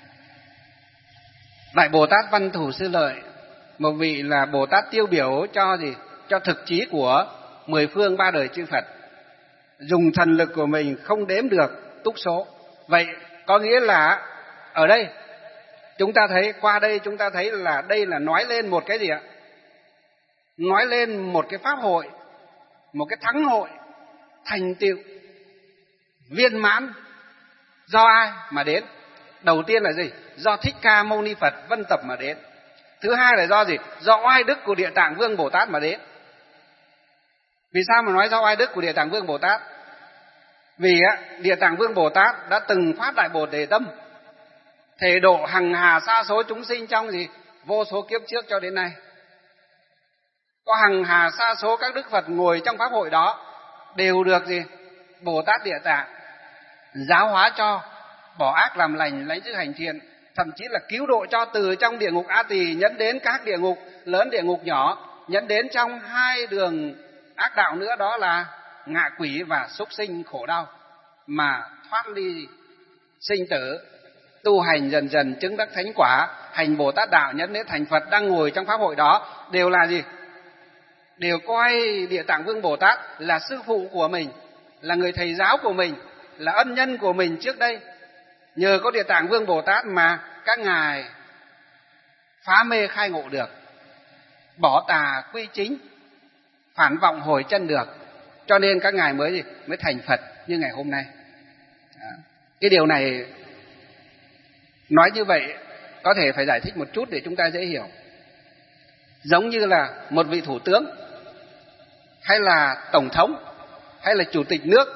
Đại Bồ Tát Văn Thù Sư Lợi, một vị là Bồ Tát tiêu biểu cho gì? Cho thực chí của 10 phương 3 đời chư Phật, dùng thần lực của mình không đếm được túc số. Vậy có nghĩa là ở đây chúng ta thấy, qua đây chúng ta thấy là đây là nói lên một cái gì ạ? Nói lên một cái pháp hội, một cái thắng hội thành tựu viên mãn. Do ai mà đến? Đầu tiên là gì? Do Thích Ca Mâu Ni Phật vân tập mà đến. Thứ hai là do gì? Do oai đức của Địa Tạng Vương Bồ Tát mà đến. Vì sao mà nói do oai đức của Địa Tạng Vương Bồ Tát? Vì Địa Tạng Vương Bồ Tát đã từng phát đại Bồ Đề tâm, thể độ hằng hà sa số chúng sinh trong gì? Vô số kiếp trước cho đến nay. Có hằng hà sa số các Đức Phật ngồi trong pháp hội đó đều được gì? Bồ Tát Địa Tạng giáo hóa cho bỏ ác làm lành, lãnh dữ hành thiện, thậm chí là cứu độ cho từ trong địa ngục A Tỳ nhẫn đến các địa ngục lớn, địa ngục nhỏ, nhẫn đến trong 2 đường ác đạo nữa, đó là ngạ quỷ và súc sinh khổ đau, mà thoát ly sinh tử, tu hành dần dần chứng đắc thánh quả, hành Bồ Tát đạo, nhẫn đến thành Phật, đang ngồi trong pháp hội đó đều là gì? Đều coi Địa Tạng Vương Bồ Tát là sư phụ của mình, là người thầy giáo của mình, là ân nhân của mình trước đây. Nhờ có Địa Tạng Vương Bồ Tát mà các ngài phá mê khai ngộ được, bỏ tà quy chính, phản vọng hồi chân được, cho nên các ngài mới thành Phật như ngày hôm nay. Đó. Cái điều này nói như vậy có thể phải giải thích một chút để chúng ta dễ hiểu. Giống như là một vị thủ tướng, hay là tổng thống, hay là chủ tịch nước,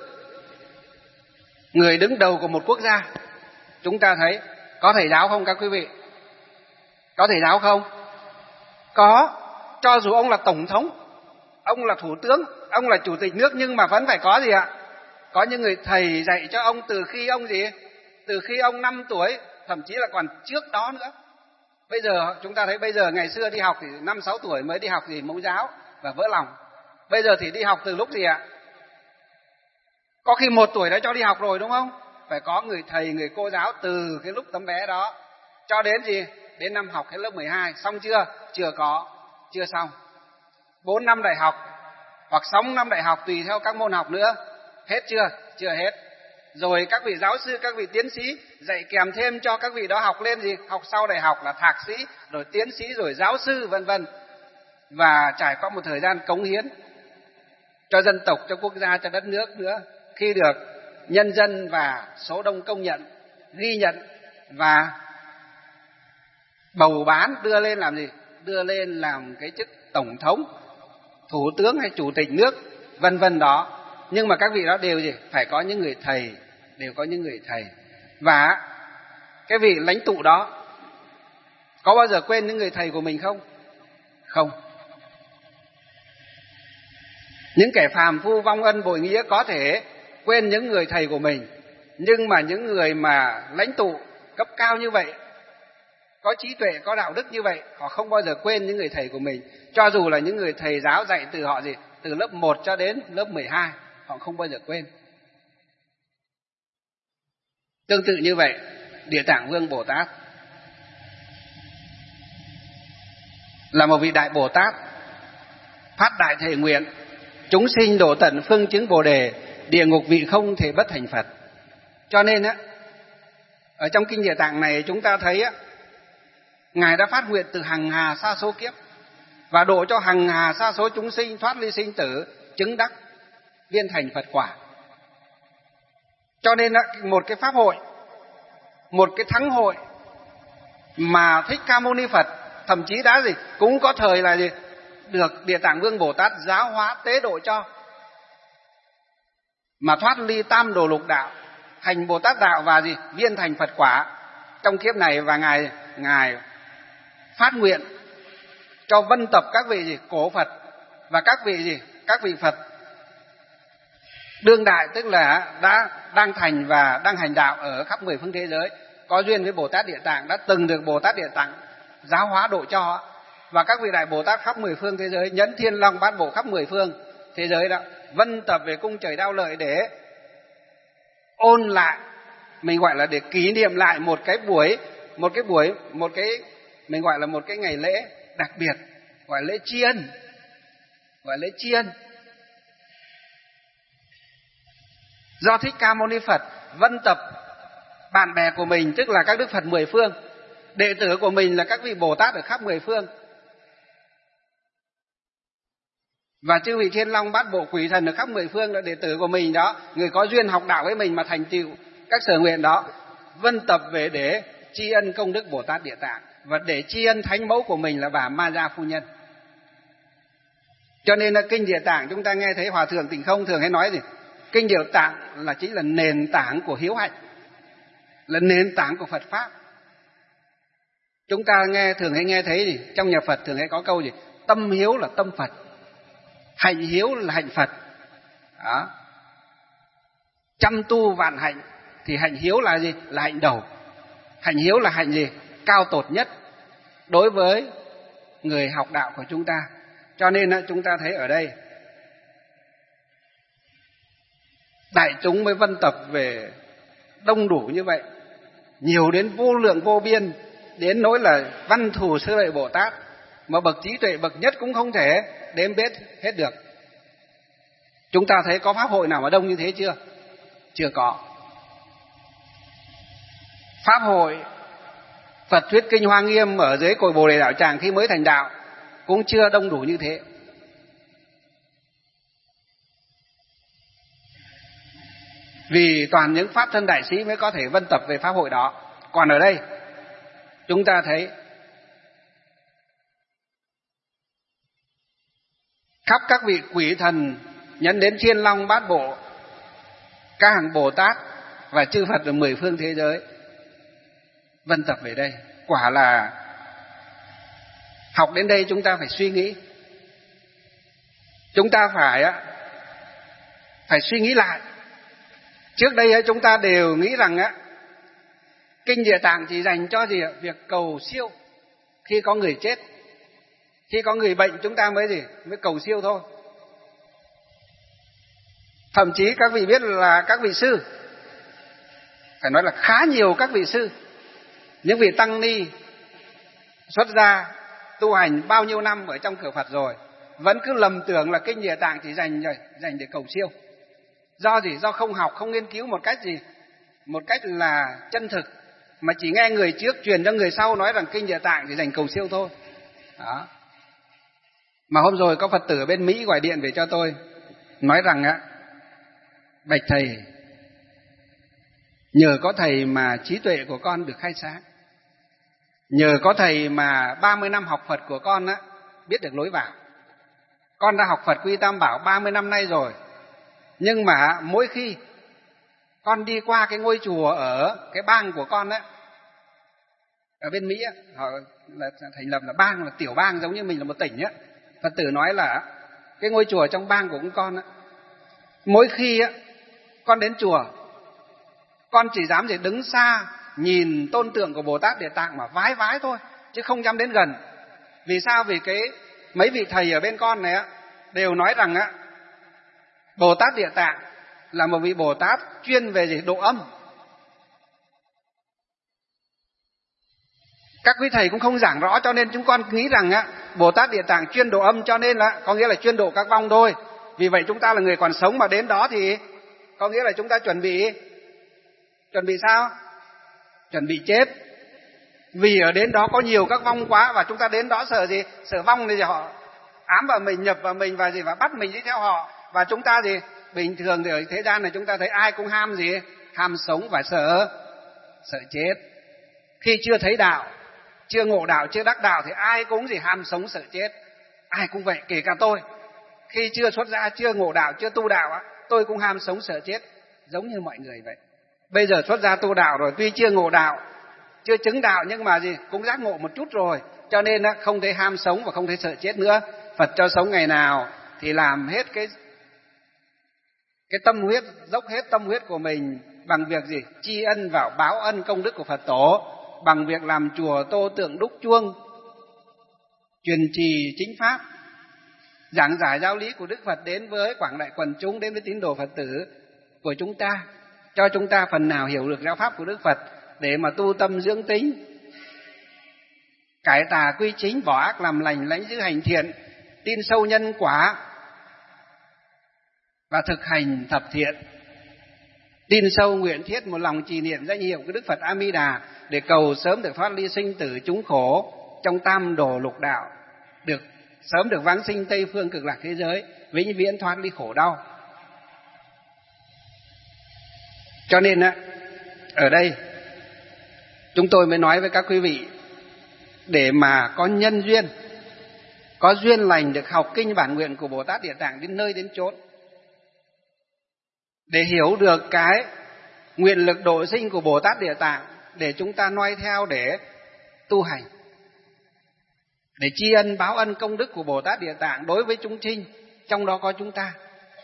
người đứng đầu của một quốc gia, chúng ta thấy có thầy giáo không các quý vị? Có thầy giáo không? Có, cho dù ông là tổng thống, ông là thủ tướng, ông là chủ tịch nước, nhưng mà vẫn phải có gì ạ? Có những người thầy dạy cho ông từ khi ông gì? Từ khi ông 5 tuổi, thậm chí là còn trước đó nữa. Bây giờ chúng ta thấy bây giờ ngày xưa đi học thì 5-6 tuổi mới đi học gì mẫu giáo và vỡ lòng. Bây giờ thì đi học từ lúc gì ạ? Có khi 1 tuổi đã cho đi học rồi đúng không? Phải có người thầy, người cô giáo từ cái lúc tấm bé đó cho đến gì? Đến năm học hết lớp 12. Xong chưa? Chưa có, chưa xong. 4 năm đại học hoặc 6 năm đại học tùy theo các môn học nữa. Hết chưa? Chưa hết. Rồi các vị giáo sư, các vị tiến sĩ dạy kèm thêm cho các vị đó học lên gì? Học sau đại học là thạc sĩ, rồi tiến sĩ, rồi giáo sư vân vân. Và trải qua một thời gian cống hiến cho dân tộc, cho quốc gia, cho đất nước nữa. Khi được nhân dân và số đông công nhận, ghi nhận và bầu bán đưa lên làm gì? Đưa lên làm cái chức tổng thống, thủ tướng hay chủ tịch nước vân vân đó. Nhưng mà các vị đó đều gì? Phải có những người thầy, đều có những người thầy. Và cái vị lãnh tụ đó có bao giờ quên những người thầy của mình không? Không. Những kẻ phàm phu vong ân bội nghĩa có thể quên những người thầy của mình, nhưng mà những người mà lãnh tụ cấp cao như vậy, có trí tuệ, có đạo đức như vậy, họ không bao giờ quên những người thầy của mình. Cho dù là những người thầy giáo dạy từ họ gì? Từ lớp 1 cho đến lớp 12, họ không bao giờ quên. Tương tự như vậy, Địa Tạng Vương Bồ Tát là một vị đại Bồ Tát phát đại thệ nguyện: chúng sinh độ tận phương chứng Bồ đề, địa ngục vị không thể bất thành Phật. Cho nên á, ở trong kinh Địa Tạng này chúng ta thấy á, Ngài đã phát nguyện từ hằng hà sa số kiếp và độ cho hằng hà sa số chúng sinh thoát ly sinh tử, chứng đắc viên thành Phật quả. Cho nên một cái pháp hội, một cái thắng hội mà Thích Ca Mâu Ni Phật thậm chí đã gì cũng có thời là gì được Địa Tạng Vương Bồ Tát giáo hóa tế độ cho, mà thoát ly tam đồ lục đạo, hành Bồ Tát đạo và gì viên thành Phật quả trong kiếp này. Và ngài phát nguyện cho vân tập các vị gì cổ Phật và các vị gì các vị Phật đương đại, tức là đang thành và đang hành đạo ở khắp 10 phương thế giới, có duyên với Bồ Tát Địa Tạng, đã từng được Bồ Tát Địa Tạng giáo hóa độ cho. Và các vị đại Bồ Tát khắp 10 phương thế giới, nhẫn thiên long bát bộ khắp 10 phương thế giới đó, vân tập về cung trời Đao Lợi để ôn lại, mình gọi là để kỷ niệm lại một cái buổi mình gọi là một cái ngày lễ đặc biệt, gọi lễ tri ân, gọi lễ tri ân. Do Thích Ca Mâu Ni Phật vân tập bạn bè của mình, tức là các đức Phật 10 phương, đệ tử của mình là các vị Bồ Tát ở khắp 10 phương, và chư vị Thiên Long Bát Bộ Quỷ Thần ở khắp 10 phương là đệ tử của mình đó, người có duyên học đạo với mình mà thành tựu các sở nguyện đó, vân tập về để tri ân công đức Bồ Tát Địa Tạng và để tri ân thánh mẫu của mình là bà Ma Gia Phu Nhân. Cho nên là kinh Địa Tạng chúng ta nghe thấy Hòa Thượng Tịnh Không thường hay nói gì? Kinh Địa Tạng là chính là nền tảng của hiếu hạnh, là nền tảng của Phật pháp. Chúng ta thường hay nghe thấy gì? Trong nhà Phật thường hay có câu gì? Tâm hiếu là tâm Phật, hạnh hiếu là hạnh Phật. Đó. Trăm tu vạn hạnh thì hạnh hiếu là gì? Là hạnh đầu. Hạnh hiếu là hạnh gì? Cao tột nhất đối với người học đạo của chúng ta. Cho nên chúng ta thấy ở đây đại chúng mới vân tập về đông đủ như vậy, nhiều đến vô lượng vô biên, đến nỗi là Văn Thù Sư Lợi Bồ Tát mà bậc trí tuệ bậc nhất cũng không thể đếm hết được. Chúng ta thấy có pháp hội nào mà đông như thế chưa? Chưa có. Pháp hội Phật thuyết kinh Hoa Nghiêm ở dưới cội Bồ Đề Đạo Tràng khi mới thành đạo cũng chưa đông đủ như thế. Vì toàn những pháp thân đại sĩ mới có thể vân tập về pháp hội đó. Còn ở đây chúng ta thấy khắp các vị quỷ thần, nhấn đến Thiên Long Bát Bộ, các hàng Bồ Tát và chư Phật ở 10 phương thế giới vân tập về đây. Quả là Học đến đây chúng ta phải suy nghĩ. Chúng ta phải suy nghĩ lại. Trước đây chúng ta đều nghĩ rằng Kinh Địa Tạng chỉ dành cho gì? Việc cầu siêu. Khi có người chết, khi có người bệnh chúng ta mới cầu siêu thôi. Thậm chí các vị biết là các vị sư, phải nói là khá nhiều các vị sư, những vị tăng ni xuất gia tu hành bao nhiêu năm ở trong cửa Phật rồi, vẫn cứ lầm tưởng là Kinh Địa Tạng chỉ dành để cầu siêu. Do gì? Do không học, không nghiên cứu một cách là chân thực, mà chỉ nghe người trước truyền cho người sau nói rằng Kinh Địa Tạng chỉ dành cầu siêu thôi. Đó. Mà hôm rồi có Phật tử ở bên Mỹ gọi điện về cho tôi, nói rằng bạch thầy, nhờ có thầy mà trí tuệ của con được khai sáng, nhờ có thầy mà 30 năm học Phật của con biết được lối vào. Con đã học Phật Quy Tam Bảo 30 năm nay rồi, nhưng mà mỗi khi con đi qua cái ngôi chùa ở cái bang của con ở bên Mỹ họ là thành lập là bang, là tiểu bang giống như mình là một tỉnh Phật tử nói là cái ngôi chùa trong bang của con mỗi khi con đến chùa, con chỉ dám để đứng xa nhìn tôn tượng của Bồ Tát Địa Tạng mà vái thôi, chứ không dám đến gần. Vì sao? Vì mấy vị thầy ở bên con này đều nói rằng Bồ Tát Địa Tạng là một vị Bồ Tát chuyên về độ âm. Các quý thầy cũng không giảng rõ, cho nên chúng con nghĩ rằng Bồ Tát Địa Tạng chuyên độ âm, cho nên là có nghĩa là chuyên độ các vong thôi. Vì vậy chúng ta là người còn sống mà đến đó thì có nghĩa là chúng ta chuẩn bị sao? Chuẩn bị chết. Vì ở đến đó có nhiều các vong quá, và chúng ta đến đó sợ gì? Sợ vong thì họ ám vào mình, nhập vào mình và bắt mình đi theo họ. Và chúng ta bình thường thì ở thế gian này chúng ta thấy ai cũng ham sống và sợ chết. Khi chưa thấy đạo, chưa ngộ đạo, chưa đắc đạo thì ai cũng ham sống sợ chết. Ai cũng vậy, kể cả tôi. Khi chưa xuất gia, chưa ngộ đạo, chưa tu đạo tôi cũng ham sống sợ chết, giống như mọi người vậy. Bây giờ xuất gia tu đạo rồi, tuy chưa ngộ đạo, chưa chứng đạo, nhưng mà cũng giác ngộ một chút rồi, cho nên không thấy ham sống và không thấy sợ chết nữa. Phật cho sống ngày nào thì làm hết cái tâm huyết, dốc hết tâm huyết của mình bằng việc tri ân vào báo ân công đức của Phật tổ, bằng việc làm chùa tô tượng đúc chuông, truyền trì chính pháp, giảng giải giáo lý của Đức Phật đến với quảng đại quần chúng, đến với tín đồ Phật tử của chúng ta, cho chúng ta phần nào hiểu được giáo pháp của Đức Phật để mà tu tâm dưỡng tính, cải tà quy chính, bỏ ác làm lành, lãnh giữ hành thiện, tin sâu nhân quả và thực hành thập thiện. Tin sâu nguyện thiết một lòng trì niệm danh hiệu của Đức Phật A Di Đà để cầu sớm được thoát ly sinh tử chúng khổ trong tam đồ lục đạo, sớm được vãng sinh Tây phương cực lạc thế giới, vĩnh viễn thoát ly khổ đau. Cho nên ở đây chúng tôi mới nói với các quý vị, để mà có nhân duyên, có duyên lành được học kinh bản nguyện của Bồ Tát Địa Tạng đến nơi đến chốn, để hiểu được cái nguyện lực độ sinh của Bồ Tát Địa Tạng, để chúng ta noi theo để tu hành, để tri ân báo ân công đức của Bồ Tát Địa Tạng đối với chúng sinh, trong đó có chúng ta,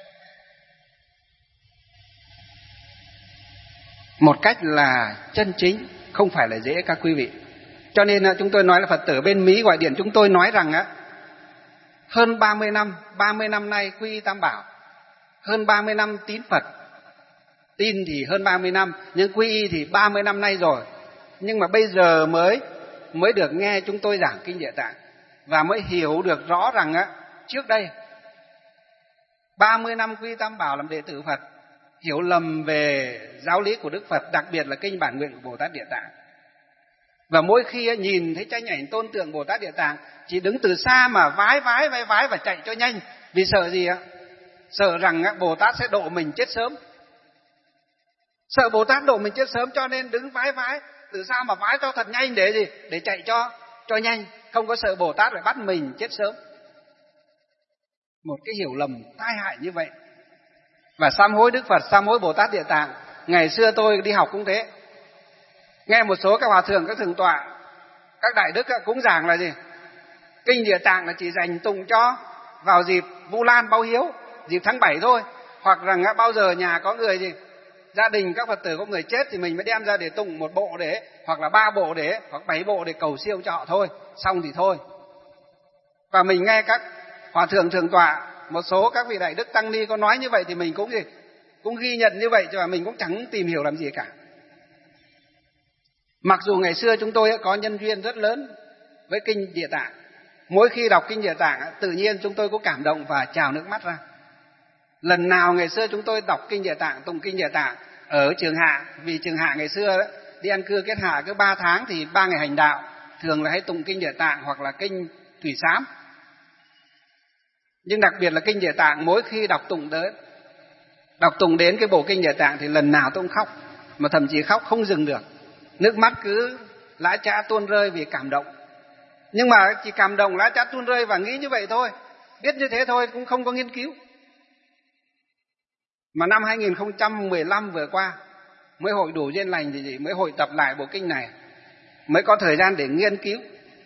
một cách là chân chính, không phải là dễ các quý vị. Cho nên chúng tôi nói là Phật tử bên Mỹ gọi điện chúng tôi nói rằng hơn 30 năm nay quy y Tam Bảo, hơn 30 năm tín Phật. Tin thì hơn 30 năm, nhưng quy y thì 30 năm nay rồi. Nhưng mà bây giờ mới được nghe chúng tôi giảng Kinh Địa Tạng và mới hiểu được rõ rằng trước đây 30 năm quy y Tam Bảo làm đệ tử Phật, hiểu lầm về giáo lý của Đức Phật, đặc biệt là kinh bản nguyện của Bồ Tát Địa Tạng. Và mỗi khi nhìn thấy tranh ảnh tôn tượng Bồ Tát Địa Tạng, chỉ đứng từ xa mà vái và chạy cho nhanh. Vì sợ gì ạ? Sợ rằng Bồ Tát sẽ độ mình chết sớm. Sợ Bồ Tát độ mình chết sớm, cho nên đứng vái từ xa mà vái cho thật nhanh để gì? Để chạy cho nhanh, không có sợ Bồ Tát phải bắt mình chết sớm. Một cái hiểu lầm tai hại như vậy. Và sám hối Đức Phật, sám hối Bồ Tát Địa Tạng. Ngày xưa tôi đi học cũng thế. Nghe một số các hòa thượng, các thượng tọa, các đại đức cũng giảng là gì? Kinh Địa Tạng là chỉ dành tụng cho vào dịp Vu Lan Báo Hiếu, dịp tháng 7 thôi, hoặc rằng bao giờ nhà có người gì, gia đình các Phật tử có người chết thì mình mới đem ra để tụng một bộ để, hoặc là 3 bộ để, hoặc 7 bộ để cầu siêu cho họ thôi, xong thì thôi. Và mình nghe các hòa thượng thường tọa, một số các vị đại đức tăng ni có nói như vậy thì mình cũng ghi nhận như vậy, và mình cũng chẳng tìm hiểu làm gì cả. Mặc dù ngày xưa chúng tôi có nhân duyên rất lớn với kinh Địa Tạng, mỗi khi đọc kinh Địa Tạng tự nhiên chúng tôi có cảm động và trào nước mắt ra. Lần nào ngày xưa chúng tôi đọc kinh Địa Tạng, tụng kinh Địa Tạng ở Trường Hạ, vì Trường Hạ ngày xưa đó, đi ăn cưa kết hạ cứ 3 tháng thì 3 ngày hành đạo, thường là hay tụng kinh Địa Tạng hoặc là kinh Thủy Sám. Nhưng đặc biệt là kinh Địa Tạng, mỗi khi đọc tụng đến cái bộ kinh Địa Tạng thì lần nào tôi cũng khóc, mà thậm chí khóc không dừng được, nước mắt cứ lã chã tuôn rơi vì cảm động. Nhưng mà chỉ cảm động lã chã tuôn rơi và nghĩ như vậy thôi, biết như thế thôi, cũng không có nghiên cứu. Mà năm 2015 vừa qua mới hội đủ duyên lành thì mới hội tập lại bộ kinh này, mới có thời gian để nghiên cứu,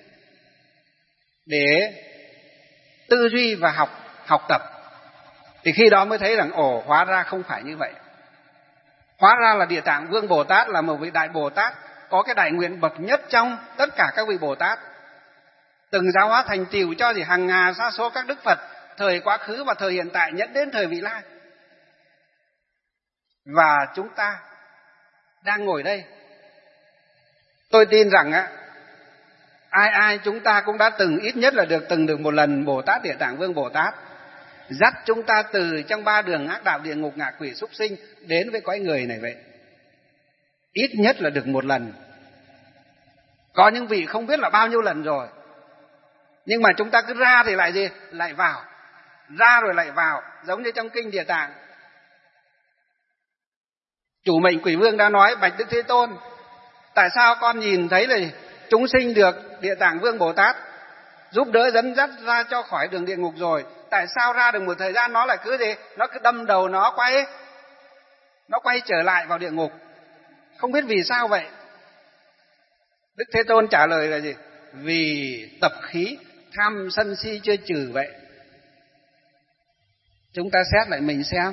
để tư duy và học tập. Thì khi đó mới thấy rằng hóa ra không phải như vậy. Hóa ra là Địa Tạng Vương Bồ Tát là một vị đại Bồ Tát có cái đại nguyện bậc nhất trong tất cả các vị Bồ Tát, từng giáo hóa thành tựu cho hàng ngàn sa số các đức Phật thời quá khứ và thời hiện tại, nhất đến thời vị lai. Và chúng ta đang ngồi đây, tôi tin rằng ai chúng ta cũng đã từng ít nhất là từng được một lần Bồ Tát Địa Tạng Vương Bồ Tát dắt chúng ta từ trong 3 đường ác đạo, địa ngục, ngạ quỷ, súc sinh đến với cõi người này vậy. Ít nhất là được một lần. Có những vị không biết là bao nhiêu lần rồi. Nhưng mà chúng ta cứ ra thì lại gì? Lại vào. Ra rồi lại vào, giống như trong kinh Địa Tạng. Chủ mệnh Quỷ Vương đã nói: bạch Đức Thế Tôn, tại sao con nhìn thấy là chúng sinh được Địa Tạng Vương Bồ Tát giúp đỡ dẫn dắt ra cho khỏi đường địa ngục rồi, tại sao ra được một thời gian nó lại cứ gì? Nó cứ đâm đầu nó quay trở lại vào địa ngục. Không biết vì sao vậy. Đức Thế Tôn trả lời là gì? Vì tập khí tham sân si chưa trừ vậy. Chúng ta xét lại mình xem,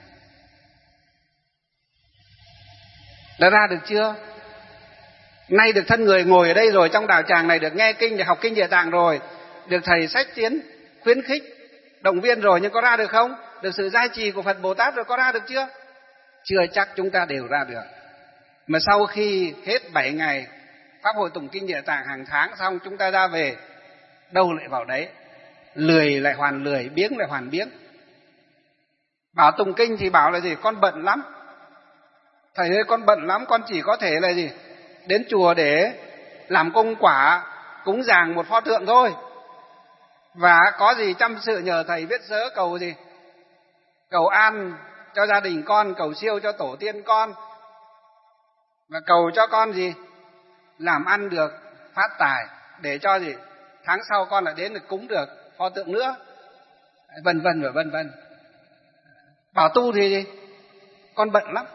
đã ra được chưa? Nay được thân người ngồi ở đây rồi, trong đạo tràng này, được nghe kinh, được học kinh Địa Tạng rồi, được thầy sách tiến khuyến khích động viên rồi, nhưng có ra được không? Được sự gia trì của Phật Bồ Tát rồi, có ra được chưa? Chưa chắc chúng ta đều ra được. Mà sau khi hết 7 ngày pháp hội tụng kinh Địa Tạng hàng tháng xong, chúng ta ra về, đâu lại vào đấy, lười lại hoàn lười, biếng lại hoàn biếng. Bảo tụng kinh thì bảo là gì? Con bận lắm thầy ơi, con bận lắm, con chỉ có thể là gì? Đến chùa để làm công quả cúng dường một pho tượng thôi, và có gì chăm sự nhờ thầy viết sớ cầu gì? Cầu an cho gia đình con, cầu siêu cho tổ tiên con, và cầu cho con gì? Làm ăn được, phát tài, để cho gì? Tháng sau con lại đến được cúng được pho tượng nữa, vân vân và vân vân. Bảo tu thì gì? Con bận lắm.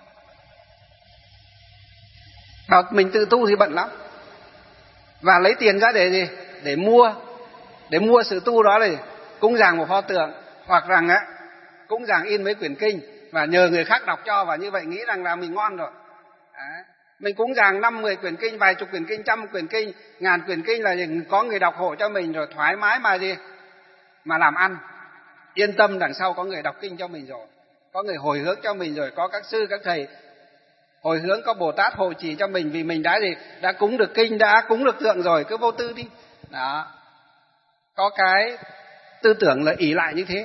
Bảo mình tự tu thì bận lắm. Và lấy tiền ra để gì? Để mua sự tu đó, để cúng dường một pho tượng, hoặc rằng cúng dường in mấy quyển kinh và nhờ người khác đọc cho, và như vậy nghĩ rằng là mình ngon rồi. Mình cúng dường 5-10 quyển kinh, vài chục quyển kinh, 100 quyển kinh, ngàn quyển kinh là có người đọc hộ cho mình rồi, thoải mái mà gì? Mà làm ăn. Yên tâm, đằng sau có người đọc kinh cho mình rồi, có người hồi hướng cho mình rồi, có các sư các thầy hồi hướng, có Bồ Tát hộ trì cho mình, vì mình đã gì? Đã cúng được kinh, đã cúng được tượng rồi, cứ vô tư đi. Đó. Có cái tư tưởng là ỷ lại như thế.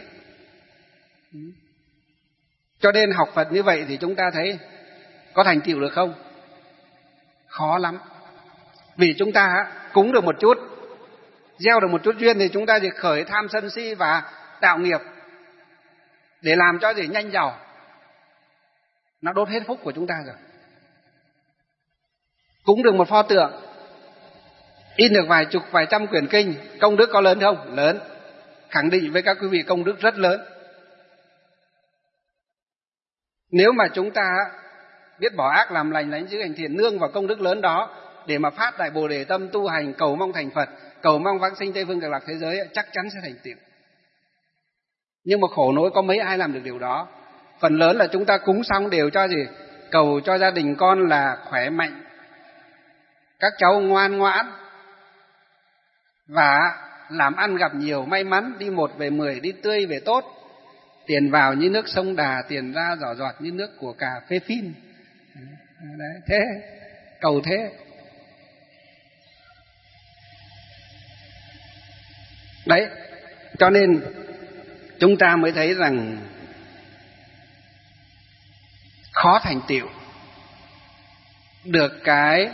Cho nên học Phật như vậy thì chúng ta thấy có thành tựu được không? Khó lắm. Vì chúng ta cúng được một chút, gieo được một chút duyên, thì chúng ta thì khởi tham sân si và tạo nghiệp để làm cho gì? Nhanh giàu. Nó đốt hết phúc của chúng ta rồi. Cúng được một pho tượng, in được vài chục, vài trăm quyển kinh, công đức có lớn không? Lớn. Khẳng định với các quý vị, công đức rất lớn. Nếu mà chúng ta biết bỏ ác làm lành, lánh giữ hành thiện, nương vào công đức lớn đó để mà phát đại Bồ Đề tâm tu hành, cầu mong thành Phật, cầu mong vãng sinh Tây phương cực lạc thế giới chắc chắn sẽ thành tựu. Nhưng mà khổ nỗi có mấy ai làm được điều đó. Phần lớn là chúng ta cúng xong đều cho gì? Cầu cho gia đình con là khỏe mạnh, các cháu ngoan ngoãn và làm ăn gặp nhiều may mắn, đi 1 về 10, đi tươi về tốt, tiền vào như nước sông Đà, tiền ra giỏ giọt như nước của cà phê phin. Đấy, thế cầu thế. Đấy, cho nên chúng ta mới thấy rằng khó thành tựu được cái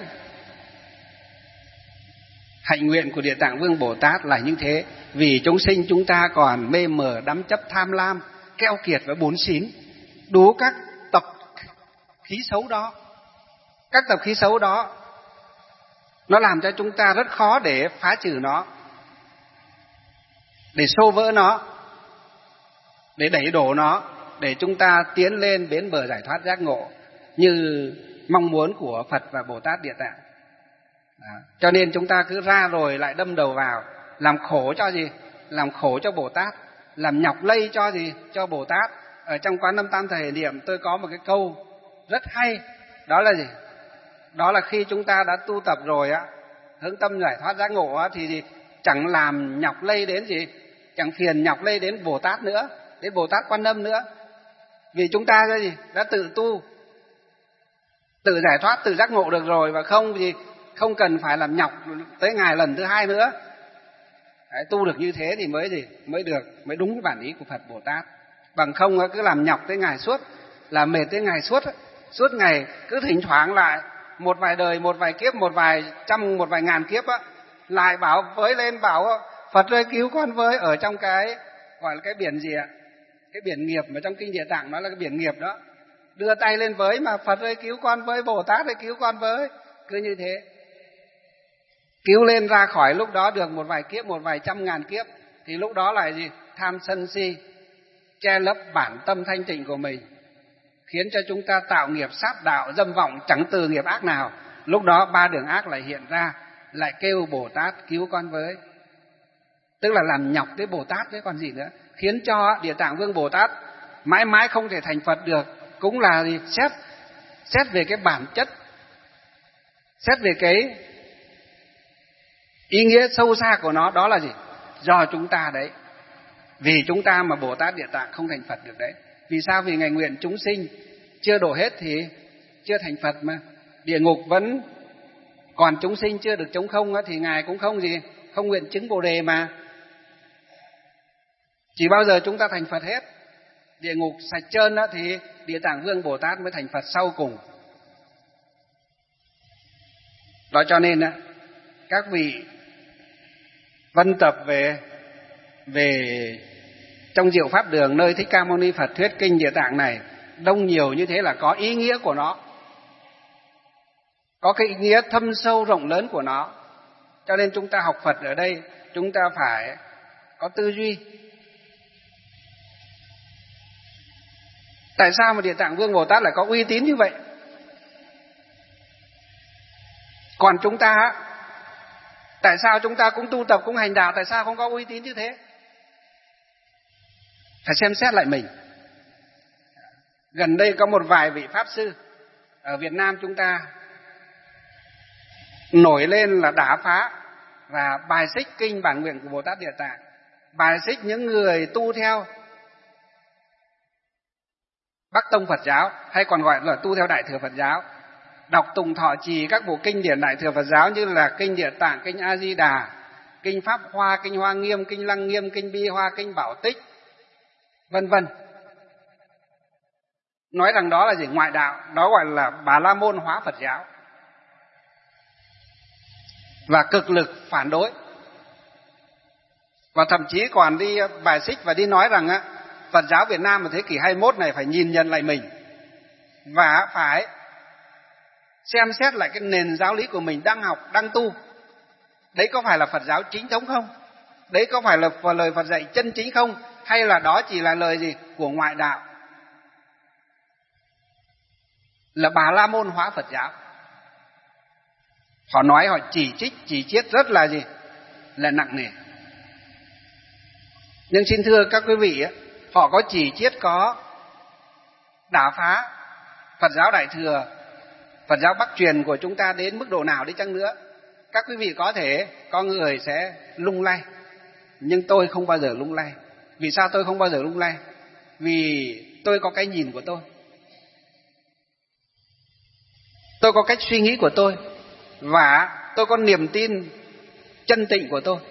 hạnh nguyện của Địa Tạng Vương Bồ Tát là như thế. Vì chúng sinh chúng ta còn mê mờ đắm chấp tham lam, keo kiệt và bốn xín, đủ các tập khí xấu đó. Các tập khí xấu đó nó làm cho chúng ta rất khó để phá trừ nó, để xô vỡ nó, để đẩy đổ nó, để chúng ta tiến lên bến bờ giải thoát giác ngộ như mong muốn của Phật và Bồ Tát Địa Tạng. Cho nên chúng ta cứ ra rồi lại đâm đầu vào, làm khổ cho gì? Làm khổ cho Bồ Tát, làm nhọc lây cho gì? Cho Bồ Tát. Ở trong Quán Âm Tam Thời Niệm tôi có một cái câu rất hay, đó là gì? Đó là khi chúng ta đã tu tập rồi á, hướng tâm giải thoát giác ngộ á, thì gì? Chẳng làm nhọc lây đến gì? Chẳng phiền nhọc lây đến Bồ Tát nữa, đến Bồ Tát Quan Âm nữa. Vì chúng ta cái gì? Đã tự tu, tự giải thoát, tự giác ngộ được rồi, và không cần phải làm nhọc tới Ngài lần thứ hai nữa. Đấy, tu được như thế thì mới gì? Mới được, mới đúng cái bản ý của Phật Bồ Tát. Bằng không cứ làm nhọc tới Ngài suốt, làm mệt tới Ngài suốt ngày, cứ thỉnh thoảng lại một vài đời, một vài kiếp, một vài trăm, một vài ngàn kiếp á, lại bảo với lên bảo Phật ơi cứu con với, ở trong cái gọi là cái biển gì ạ? Cái biển nghiệp mà trong kinh Địa Tạng nói là cái biển nghiệp đó. Đưa tay lên với mà Phật ơi cứu con với, Bồ Tát ơi cứu con với, cứ như thế. Cứu lên ra khỏi lúc đó được một vài kiếp, một vài trăm ngàn kiếp, thì lúc đó là gì? Tham sân si che lấp bản tâm thanh tịnh của mình, khiến cho chúng ta tạo nghiệp sát đạo, dâm vọng chẳng từ nghiệp ác nào. Lúc đó 3 đường ác lại hiện ra, lại kêu Bồ Tát cứu con với. Tức là làm nhọc tới Bồ Tát đấy còn gì nữa, khiến cho Địa Tạng Vương Bồ Tát mãi mãi không thể thành Phật được. Cũng là gì? Xét về cái bản chất, xét về cái ý nghĩa sâu xa của nó, đó là gì? Do chúng ta đấy. Vì chúng ta mà Bồ Tát Địa Tạng không thành Phật được đấy. Vì sao? Vì Ngài nguyện chúng sinh chưa độ hết thì chưa thành Phật mà. Địa ngục vẫn còn chúng sinh chưa được trống không thì Ngài cũng không gì? Không nguyện chứng Bồ Đề mà. Chỉ bao giờ chúng ta thành Phật hết, địa ngục sạch trơn thì Địa Tạng Vương Bồ Tát mới thành Phật sau cùng. Đó cho nên các vị vân tập về trong Diệu Pháp Đường nơi Thích Ca Mâu Ni Phật thuyết kinh Địa Tạng này đông nhiều như thế là có ý nghĩa của nó, có cái ý nghĩa thâm sâu rộng lớn của nó. Cho nên chúng ta học Phật ở đây chúng ta phải có tư duy. Tại sao mà Địa Tạng Vương Bồ Tát lại có uy tín như vậy? Còn chúng ta, tại sao chúng ta cũng tu tập cũng hành đạo, tại sao không có uy tín như thế? Phải xem xét lại mình. Gần đây có một vài vị Pháp Sư ở Việt Nam chúng ta nổi lên là đả phá và bài xích kinh bản nguyện của Bồ Tát Địa Tạng, bài xích những người tu theo Bắc Tông Phật giáo, hay còn gọi là tu theo Đại Thừa Phật giáo, đọc tùng thọ trì các bộ kinh điển Đại Thừa Phật giáo như là kinh Địa Tạng, kinh A Di Đà, kinh Pháp Hoa, kinh Hoa Nghiêm, kinh Lăng Nghiêm, kinh Bi Hoa, kinh Bảo Tích, vân vân. Nói rằng đó là gì? Ngoại đạo, đó gọi là Bà La Môn hóa Phật giáo, và cực lực phản đối. Và thậm chí còn đi bài xích và đi nói rằng Phật giáo Việt Nam ở thế kỷ 21 này phải nhìn nhận lại mình và phải xem xét lại cái nền giáo lý của mình đang học, đang tu. Đấy có phải là Phật giáo chính thống không? Đấy có phải là lời Phật dạy chân chính không? Hay là đó chỉ là lời gì? Của ngoại đạo, là Bà La Môn hóa Phật giáo. Họ nói, họ chỉ trích, chỉ chiết rất là gì? là nặng nề. Nhưng xin thưa các quý vị, họ có chỉ triết, có đả phá Phật giáo Đại Thừa, Phật giáo Bắc truyền của chúng ta đến mức độ nào đi chăng nữa, các quý vị có thể có người sẽ lung lay, nhưng tôi không bao giờ lung lay. Vì sao tôi không bao giờ lung lay? Vì tôi có cái nhìn của tôi có cách suy nghĩ của tôi, và tôi có niềm tin chân tịnh của tôi.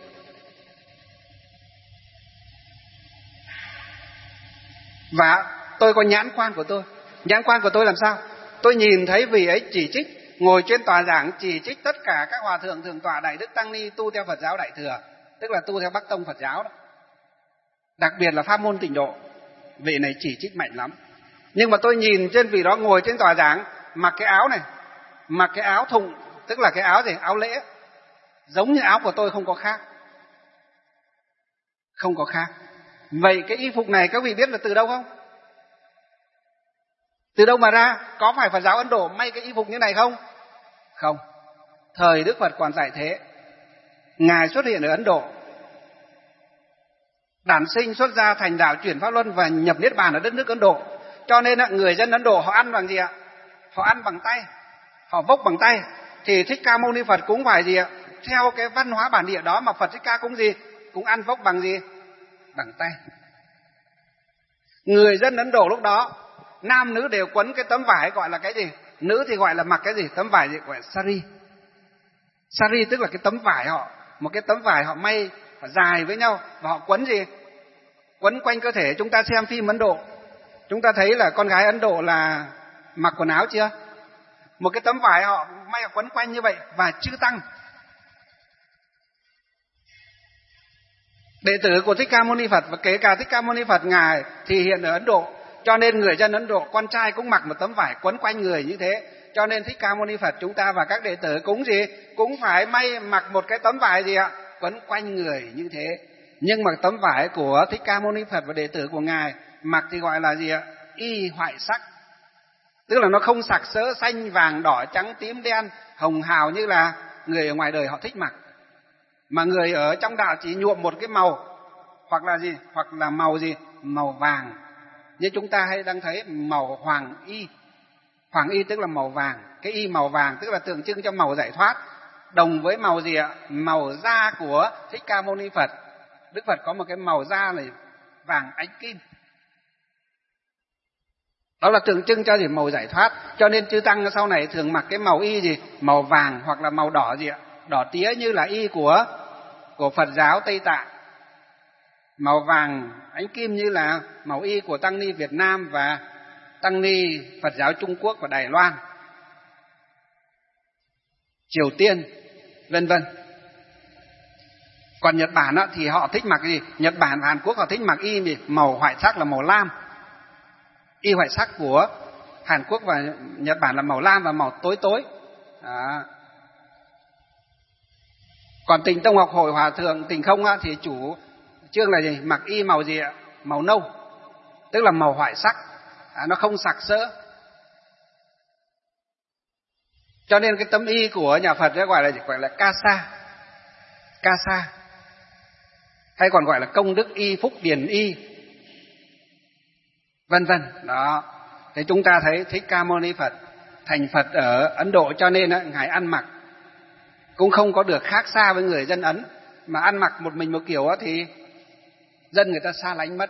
Và tôi có nhãn quan của tôi. Nhãn quan của tôi làm sao? Tôi nhìn thấy vị ấy chỉ trích, ngồi trên tòa giảng chỉ trích tất cả các hòa thượng thượng tọa đại đức tăng ni tu theo Phật giáo Đại Thừa, tức là tu theo Bắc tông Phật giáo đó. Đặc biệt là pháp môn Tịnh độ, vị này chỉ trích mạnh lắm. Nhưng mà tôi nhìn trên vị đó ngồi trên tòa giảng, mặc cái áo này, mặc cái áo thụng, tức là cái áo gì? Áo lễ, giống như áo của tôi, không có khác. Không có khác. Vậy cái y phục này các vị biết là từ đâu không? Từ đâu mà ra? Có phải Phật giáo Ấn Độ may cái y phục như này không? Không. Thời Đức Phật còn tại thế, Ngài xuất hiện ở Ấn Độ, đản sinh xuất gia thành đạo, chuyển pháp luân và nhập niết bàn ở đất nước Ấn Độ. Cho nên người dân Ấn Độ họ ăn bằng gì ạ? Họ ăn bằng tay, họ vốc bằng tay. Thì Thích Ca Mâu Ni Phật cũng phải gì ạ? Theo cái văn hóa bản địa đó mà Phật Thích Ca cũng gì? Cũng ăn vốc bằng gì? Bằng tay. Người dân Ấn Độ lúc đó, nam nữ đều quấn cái tấm vải gọi là cái gì? Nữ thì gọi là mặc cái gì? Tấm vải gì? Gọi là sari. Sari tức là cái tấm vải họ, một cái tấm vải họ may họ dài với nhau, và họ quấn gì? Quấn quanh cơ thể. Chúng ta xem phim Ấn Độ, chúng ta thấy là con gái Ấn Độ là mặc quần áo chưa? Một cái tấm vải họ may quấn quanh như vậy. Và chư tăng, đệ tử của Thích Ca Mâu Ni Phật, và kể cả Thích Ca Mâu Ni Phật Ngài thì hiện ở Ấn Độ, cho nên người dân Ấn Độ con trai cũng mặc một tấm vải quấn quanh người như thế. Cho nên Thích Ca Mâu Ni Phật chúng ta và các đệ tử cũng gì? Cũng phải mặc một cái tấm vải gì ạ? Quấn quanh người như thế. Nhưng mà tấm vải của Thích Ca Mâu Ni Phật và đệ tử của Ngài mặc thì gọi là gì ạ? Y hoại sắc. Tức là nó không sặc sỡ xanh vàng đỏ trắng tím đen hồng hào như là người ở ngoài đời họ thích mặc. Mà người ở trong đạo chỉ nhuộm một cái màu, hoặc là gì? Hoặc là màu gì? Màu vàng. Như chúng ta hay đang thấy màu hoàng y. Hoàng y tức là màu vàng. Cái y màu vàng tức là tượng trưng cho màu giải thoát. Đồng với màu gì ạ? Màu da của Thích Ca Mâu Ni Phật. Đức Phật có một cái màu da này vàng ánh kim. Đó là tượng trưng cho gì? Màu giải thoát. Cho nên chư tăng sau này thường mặc cái màu y gì? Màu vàng hoặc là màu đỏ gì ạ? Đỏ tía như là y của Phật giáo Tây Tạng. Màu vàng ánh kim như là màu y của tăng ni Việt Nam và tăng ni Phật giáo Trung Quốc và Đài Loan, Triều Tiên, vân vân. Còn Nhật Bản thì họ thích mặc gì? Nhật Bản và Hàn Quốc họ thích mặc y gì? Màu hoại sắc là màu lam. Y hoại sắc của Hàn Quốc và Nhật Bản là màu lam và màu tối tối. Đó. Còn Tịnh Tông Học Hội Hòa Thượng Tịnh Không thì chủ trương là gì? Mặc y màu gì ạ? Màu nâu, tức là màu hoại sắc, nó không sặc sỡ. Cho nên cái tấm y của nhà Phật gọi là gì? Gọi là Kasa. Kasa. Hay còn gọi là công đức y, phúc điền y, vân vân. Đó. Thế chúng ta thấy Thích Ca Mâu Ni Phật thành Phật ở Ấn Độ, cho nên Ngài ăn mặc cũng không có được khác xa với người dân Ấn. Mà ăn mặc một mình một kiểu thì dân người ta xa lánh mất.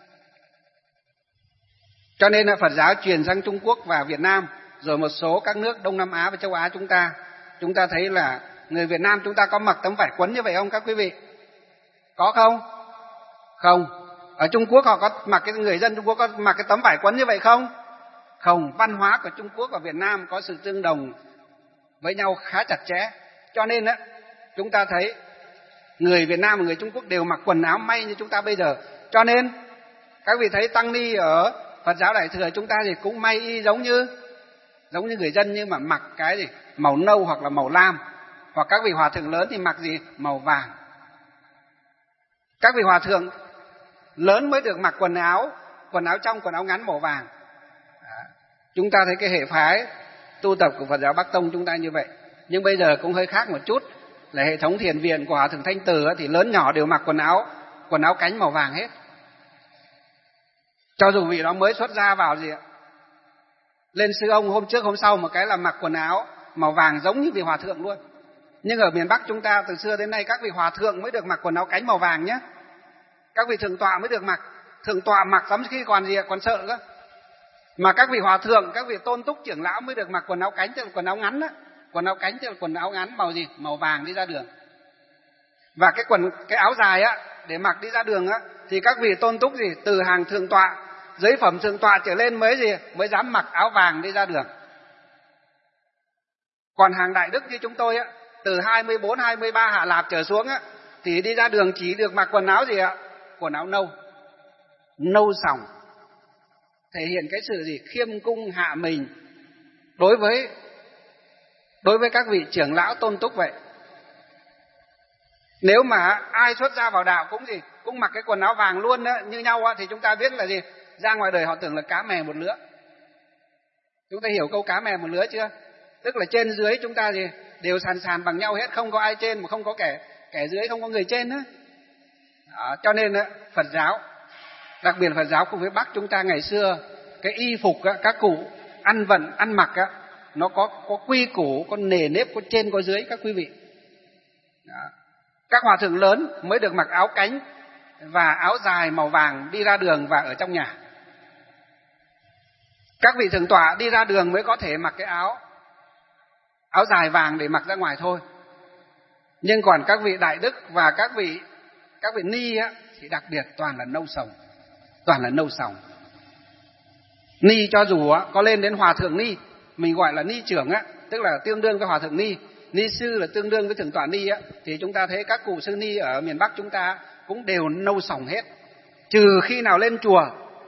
Cho nên là Phật giáo truyền sang Trung Quốc và Việt Nam, rồi một số các nước Đông Nam Á và châu Á chúng ta thấy là người Việt Nam chúng ta có mặc tấm vải quấn như vậy không các quý vị? Có không? Không. Ở Trung Quốc họ có mặc, cái người dân Trung Quốc có mặc cái tấm vải quấn như vậy không? Không. Văn hóa của Trung Quốc và Việt Nam có sự tương đồng với nhau khá chặt chẽ. Cho nên chúng ta thấy người Việt Nam và người Trung Quốc đều mặc quần áo may như chúng ta bây giờ. Cho nên các vị thấy tăng ni ở Phật giáo Đại Thừa chúng ta thì cũng may y giống như người dân, nhưng mà mặc cái gì? Màu nâu hoặc là màu lam. Hoặc các vị hòa thượng lớn thì mặc gì? Màu vàng. Các vị hòa thượng lớn mới được mặc quần áo trong, quần áo ngắn màu vàng. Chúng ta thấy cái hệ phái tu tập của Phật giáo Bắc Tông chúng ta như vậy. Nhưng bây giờ cũng hơi khác một chút. là hệ thống thiền viện của Hòa thượng Thanh Từ thì lớn nhỏ đều mặc quần áo cánh màu vàng hết. Cho dù vị đó mới xuất gia vào gì ạ, lên sư ông hôm trước hôm sau một cái là mặc quần áo màu vàng giống như vị hòa thượng luôn. Nhưng ở miền Bắc chúng ta từ xưa đến nay các vị hòa thượng mới được mặc quần áo cánh màu vàng nhé. Các vị thượng tọa mới được mặc. Thượng tọa mặc lắm khi còn gì ạ, còn sợ cơ. Mà các vị hòa thượng, các vị tôn túc trưởng lão mới được mặc quần áo cánh, tức là quần áo ngắn đó. Quần áo cánh tức là quần áo ngắn màu gì? Màu vàng đi ra đường. Và cái áo dài á để mặc đi ra đường á thì các vị tôn túc gì? Từ hàng thượng tọa, giới phẩm thượng tọa trở lên mới dám mặc áo vàng đi ra đường. Còn hàng đại đức như chúng tôi á, từ 24, 23 Hạ Lạp trở xuống á thì đi ra đường chỉ được mặc quần áo gì ạ? Quần áo nâu sòng, thể hiện cái sự gì? Khiêm cung hạ mình đối với các vị trưởng lão tôn túc vậy. Nếu mà ai xuất gia vào đạo cũng mặc cái quần áo vàng luôn đó, như nhau á, thì chúng ta biết là gì? Ra ngoài đời họ tưởng là cá mè một lứa. Chúng ta hiểu câu cá mè một lứa chưa? Tức là trên dưới chúng ta gì? Đều sàn bằng nhau hết, không có ai trên mà không có kẻ dưới, không có người trên nữa. Đó, cho nên Phật giáo, đặc biệt Phật giáo cùng với Bắc chúng ta ngày xưa, cái y phục các cụ ăn mặc nó có quy củ, có nề nếp, có trên có dưới các quý vị. Đó. Các hòa thượng lớn mới được mặc áo cánh và áo dài màu vàng đi ra đường và ở trong nhà. Các vị thượng tọa đi ra đường mới có thể mặc cái áo dài vàng để mặc ra ngoài thôi. Nhưng còn các vị đại đức và các vị ni thì đặc biệt toàn là nâu sòng. Ni cho dù có lên đến hòa thượng ni, mình gọi là ni trưởng tức là tương đương với hòa thượng ni. Ni sư là tương đương với thượng tọa ni thì chúng ta thấy các cụ sư ni ở miền Bắc chúng ta cũng đều nâu sòng hết. Trừ khi nào lên chùa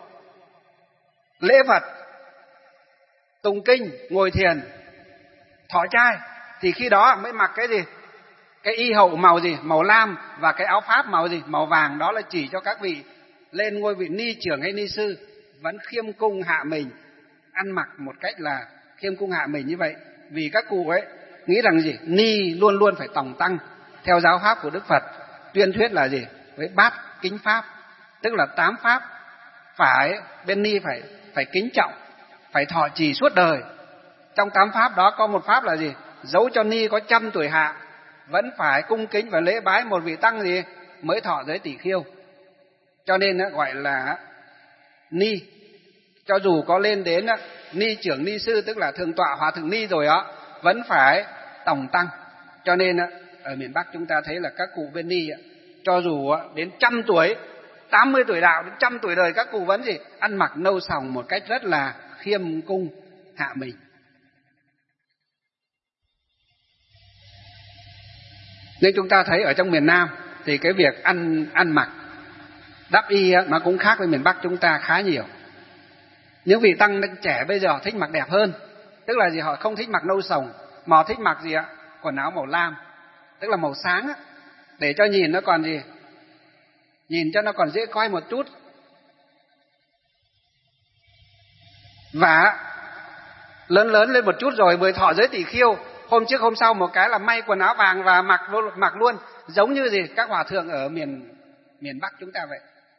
lễ Phật, tụng kinh, ngồi thiền, thọ trai thì khi đó mới mặc cái gì? Cái y hậu màu gì? Màu lam, và cái áo pháp màu gì? Màu vàng. Đó là chỉ cho các vị lên ngôi vị ni trưởng hay ni sư vẫn khiêm cung hạ mình, ăn mặc một cách là khiêm cung hạ mình như vậy. Vì các cụ ấy nghĩ rằng gì? Ni luôn luôn phải tòng tăng theo giáo pháp của Đức Phật tuyên thuyết là gì? Với bát kính pháp, tức là 8 pháp bên ni phải kính trọng, phải thọ trì suốt đời. Trong 8 pháp đó có một pháp là gì? Dẫu cho ni có 100 tuổi hạ vẫn phải cung kính và lễ bái một vị tăng gì mới thọ giới tỷ khiêu. Cho nên gọi là ni. Cho dù có lên đến ni trưởng ni sư, tức là thượng tọa hòa thượng ni rồi vẫn phải tòng tăng. Cho nên ở miền Bắc chúng ta thấy là các cụ bên ni cho dù đến 100 tuổi, 80 tuổi đạo đến 100 tuổi đời, các cụ vẫn gì? Ăn mặc nâu sòng một cách rất là khiêm cung hạ mình. Nên chúng ta thấy ở trong miền Nam thì cái việc ăn mặc đắp y nó cũng khác với miền Bắc chúng ta khá nhiều. Những vị tăng trẻ bây giờ họ thích mặc đẹp hơn, tức là gì? Họ không thích mặc nâu sòng mà họ thích mặc gì ạ? Quần áo màu lam, tức là màu sáng để cho nhìn nó còn gì? Nhìn cho nó còn dễ coi một chút. Và lớn lên một chút rồi mới thọ giới tỷ khiêu, hôm trước hôm sau một cái là may quần áo vàng và mặc luôn, giống như gì? Các hòa thượng ở miền Bắc chúng ta vậy.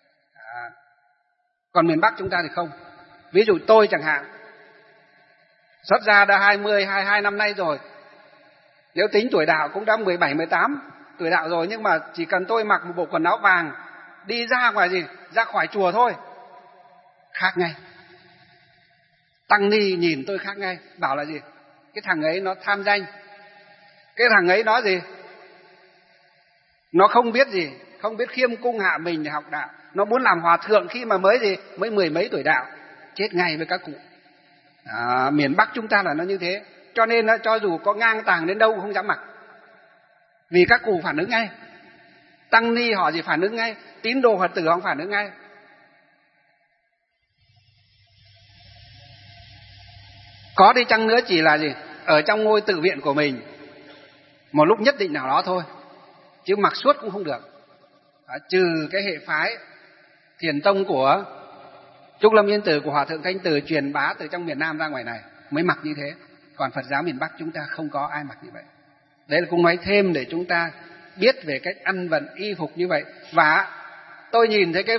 Còn miền Bắc chúng ta thì không. Ví dụ tôi chẳng hạn, xuất gia đã 22 năm nay rồi. Nếu tính tuổi đạo cũng đã 17, 18 tuổi đạo rồi, nhưng mà chỉ cần tôi mặc một bộ quần áo vàng đi ra ngoài gì? Ra khỏi chùa thôi, khác ngay. Tăng ni nhìn tôi khác ngay, bảo là gì? Cái thằng ấy nó tham danh, cái thằng ấy nó gì? Nó không biết gì, không biết khiêm cung hạ mình để học đạo. Nó muốn làm hòa thượng khi mà mới mười mấy tuổi đạo, chết ngay với các cụ. Miền Bắc chúng ta là nó như thế. Cho nên cho dù có ngang tàng đến đâu cũng không dám mặc, vì các cụ phản ứng ngay. Tăng ni họ gì phản ứng ngay, tín đồ Phật tử họ phản ứng ngay. Có đi chăng nữa chỉ là gì? Ở trong ngôi tự viện của mình một lúc nhất định nào đó thôi, chứ mặc suốt cũng không được. Trừ cái hệ phái Thiền tông của Trúc Lâm Yên Tử, của Hòa thượng Thanh Từ truyền bá từ trong miền Nam ra ngoài này mới mặc như thế. Còn Phật giáo miền Bắc chúng ta không có ai mặc như vậy. Đấy là cũng nói thêm để chúng ta biết về cách ăn vận y phục như vậy. Và tôi nhìn thấy cái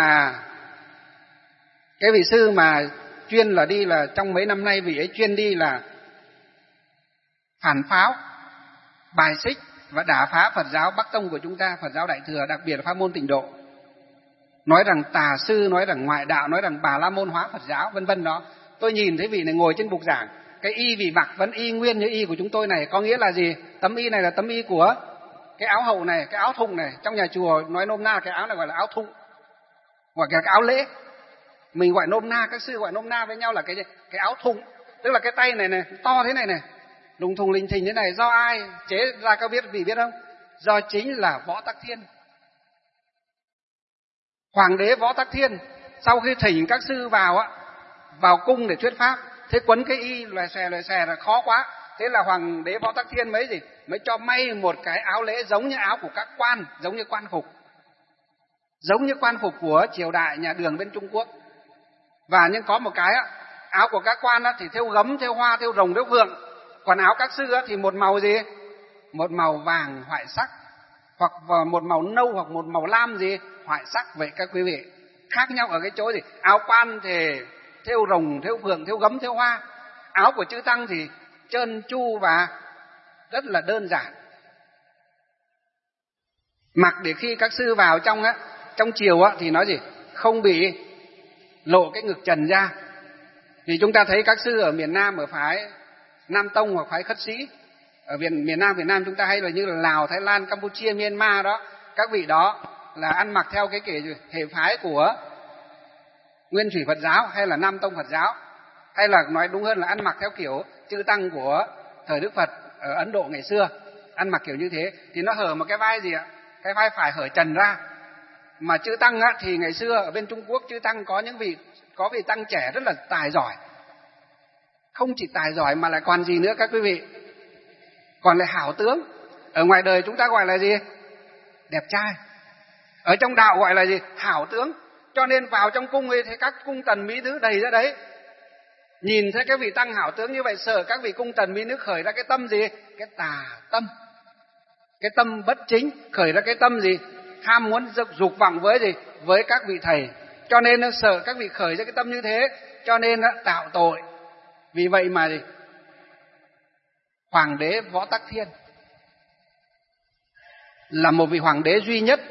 vị sư mà chuyên là đi là trong mấy năm nay vị ấy chuyên đi là phản pháo, bài xích và đả phá Phật giáo Bắc Tông của chúng ta, Phật giáo Đại Thừa, đặc biệt là pháp môn Tịnh Độ. Nói rằng tà sư, nói rằng ngoại đạo, nói rằng Bà La Môn hóa Phật giáo, vân vân đó. Tôi nhìn thấy vị này ngồi trên bục giảng, cái y vị mặc vẫn y nguyên như y của chúng tôi này, có nghĩa là gì? Tấm y này là tấm y của cái áo hậu này, cái áo thụng này. Trong nhà chùa nói nôm na cái áo này gọi là áo thụng, hoặc là cái áo lễ. Mình gọi nôm na, các sư gọi nôm na với nhau là cái áo thụng, tức là cái tay này này to thế này này, lùng thùng linh thình thế này, do ai chế ra các vị biết không? Do chính là Võ Tắc Thiên. Hoàng đế Võ Tắc Thiên sau khi thỉnh các sư vào cung để thuyết pháp, thế quấn cái y lòe xòe là khó quá, thế là Hoàng đế Võ Tắc Thiên mới cho may một cái áo lễ giống như áo của các quan, giống như quan phục của triều đại nhà Đường bên Trung Quốc. Và nhưng có một cái áo của các quan thì thêu gấm, thêu hoa, thêu rồng, thêu phượng, còn áo các sư thì một màu gì? Một màu vàng hoại sắc, hoặc một màu nâu, hoặc một màu lam gì hoại sắc. Vậy các quý vị, khác nhau ở cái chỗ gì? Áo quan thì thêu rồng, thêu phượng, thêu gấm, thêu hoa. Áo của chư tăng thì trơn tru và rất là đơn giản, mặc để khi các sư vào trong triều thì nói gì? Không bị lộ cái ngực trần ra. Thì chúng ta thấy các sư ở miền Nam, ở phái Nam Tông hoặc phái Khất Sĩ, ở miền Nam Việt Nam chúng ta hay là như là Lào, Thái Lan, Campuchia, Myanmar đó, các vị đó là ăn mặc theo cái hệ phái của Nguyên Thủy Phật giáo hay là Nam Tông Phật giáo, hay là nói đúng hơn là ăn mặc theo kiểu chư tăng của thời Đức Phật ở Ấn Độ ngày xưa, ăn mặc kiểu như thế. Thì nó hở một cái vai gì ạ? Cái vai phải hở trần ra. Mà chư tăng thì ngày xưa ở bên Trung Quốc, chư tăng có vị tăng trẻ rất là tài giỏi. Không chỉ tài giỏi mà lại còn gì nữa các quý vị? Còn lại hảo tướng. Ở ngoài đời chúng ta gọi là gì? Đẹp trai. Ở trong đạo gọi là gì? Hảo tướng. Cho nên vào trong cung ấy thấy các cung tần mỹ nữ đầy ra đấy. Nhìn thấy cái vị tăng hảo tướng như vậy, sợ các vị cung tần mỹ nữ khởi ra cái tâm gì? Cái tà tâm, cái tâm bất chính, khởi ra cái tâm gì? Ham muốn dục vọng với gì? Với các vị thầy. Cho nên nó sợ các vị khởi ra cái tâm như thế, cho nên nó tạo tội. Vì vậy mà gì? Hoàng đế Võ Tắc Thiên là một vị hoàng đế duy nhất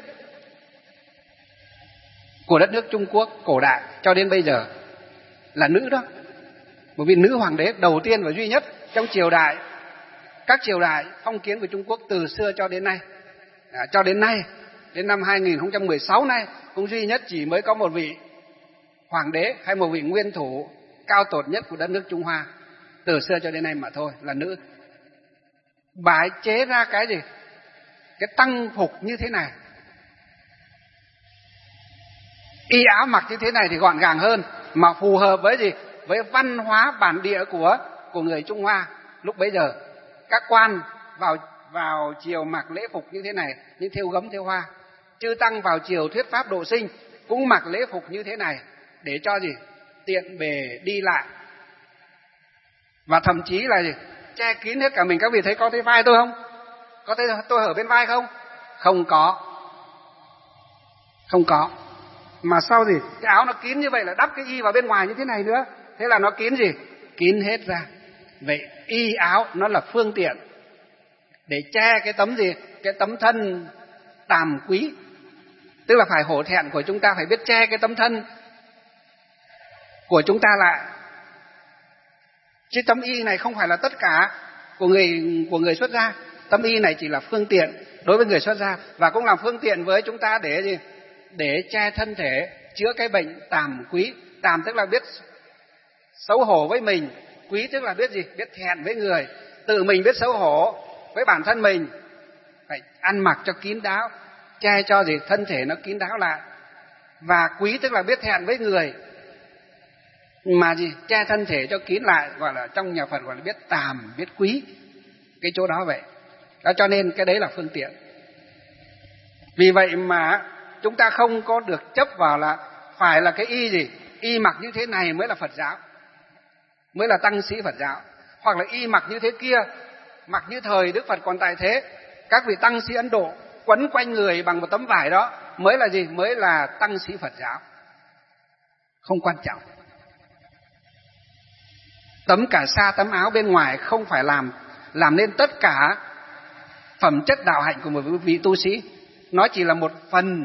của đất nước Trung Quốc cổ đại cho đến bây giờ, là nữ đó. Một vị nữ hoàng đế đầu tiên và duy nhất trong các triều đại phong kiến của Trung Quốc từ xưa cho đến nay. Cho đến nay, đến năm 2016 này cũng duy nhất chỉ mới có một vị hoàng đế hay một vị nguyên thủ cao tột nhất của đất nước Trung Hoa từ xưa cho đến nay mà thôi, là nữ. Bà ấy chế ra cái gì? Cái tăng phục như thế này, y áo mặc như thế này thì gọn gàng hơn, mà phù hợp với gì? Với văn hóa bản địa của người Trung Hoa lúc bấy giờ. Các quan vào triều mặc lễ phục như thế này, như thêu gấm thêu hoa. Chư tăng vào triều thuyết pháp độ sinh cũng mặc lễ phục như thế này, để cho gì? Tiện bề đi lại. Và thậm chí là gì? Che kín hết cả mình. Các vị thấy có thấy vai tôi không? Có thấy tôi ở bên vai không? Không có. Mà sao gì? Cái áo nó kín như vậy là đắp cái y vào bên ngoài như thế này nữa. Thế là nó kín gì? Kín hết ra. Vậy y áo nó là phương tiện để che cái tấm gì? Cái tấm thân tàm quý. Tức là phải hổ thẹn của chúng ta, phải biết che cái tấm thân của chúng ta lại. Chứ tấm y này không phải là tất cả của người xuất gia. Tấm y này chỉ là phương tiện đối với người xuất gia, và cũng là phương tiện với chúng ta để gì? Để che thân thể, chữa cái bệnh tàm quý. Tàm tức là biết xấu hổ với mình, quý tức là biết gì? Biết thẹn với người. Tự mình biết xấu hổ với bản thân mình, phải ăn mặc cho kín đáo, che cho gì? Thân thể nó kín đáo lại. Và quý tức là biết thẹn với người, mà gì? Che thân thể cho kín lại, gọi là trong nhà Phật gọi là biết tàm, biết quý. Cái chỗ đó vậy. Đó, cho nên cái đấy là phương tiện. Vì vậy mà chúng ta không có được chấp vào là phải là cái y gì? Y mặc như thế này mới là Phật giáo, mới là tăng sĩ Phật giáo. Hoặc là y mặc như thế kia mặc như thời Đức Phật còn tại thế, các vị tăng sĩ Ấn Độ quấn quanh người bằng một tấm vải đó mới là gì? Mới là tăng sĩ Phật giáo. Không quan trọng. Tấm cà sa, tấm áo bên ngoài không phải làm nên tất cả phẩm chất đạo hạnh của một vị tu sĩ. Nó chỉ là một phần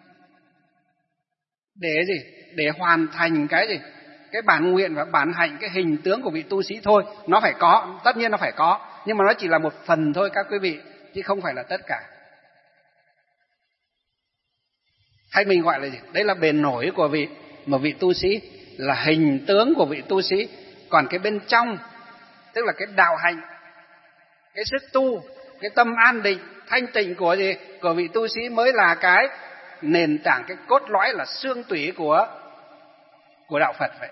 để gì? Để hoàn thành cái gì? Cái bản nguyện và bản hạnh, cái hình tướng của vị tu sĩ thôi. Nó phải có, tất nhiên nó phải có, nhưng mà nó chỉ là một phần thôi các quý vị, chứ không phải là tất cả. Hay mình gọi là gì? Đấy là bề nổi của một vị tu sĩ, là hình tướng của vị tu sĩ. Còn cái bên trong, tức là cái đạo hạnh, cái sức tu, cái tâm an định, thanh tịnh của gì? Của vị tu sĩ mới là cái nền tảng, cái cốt lõi, là xương tủy của đạo Phật vậy.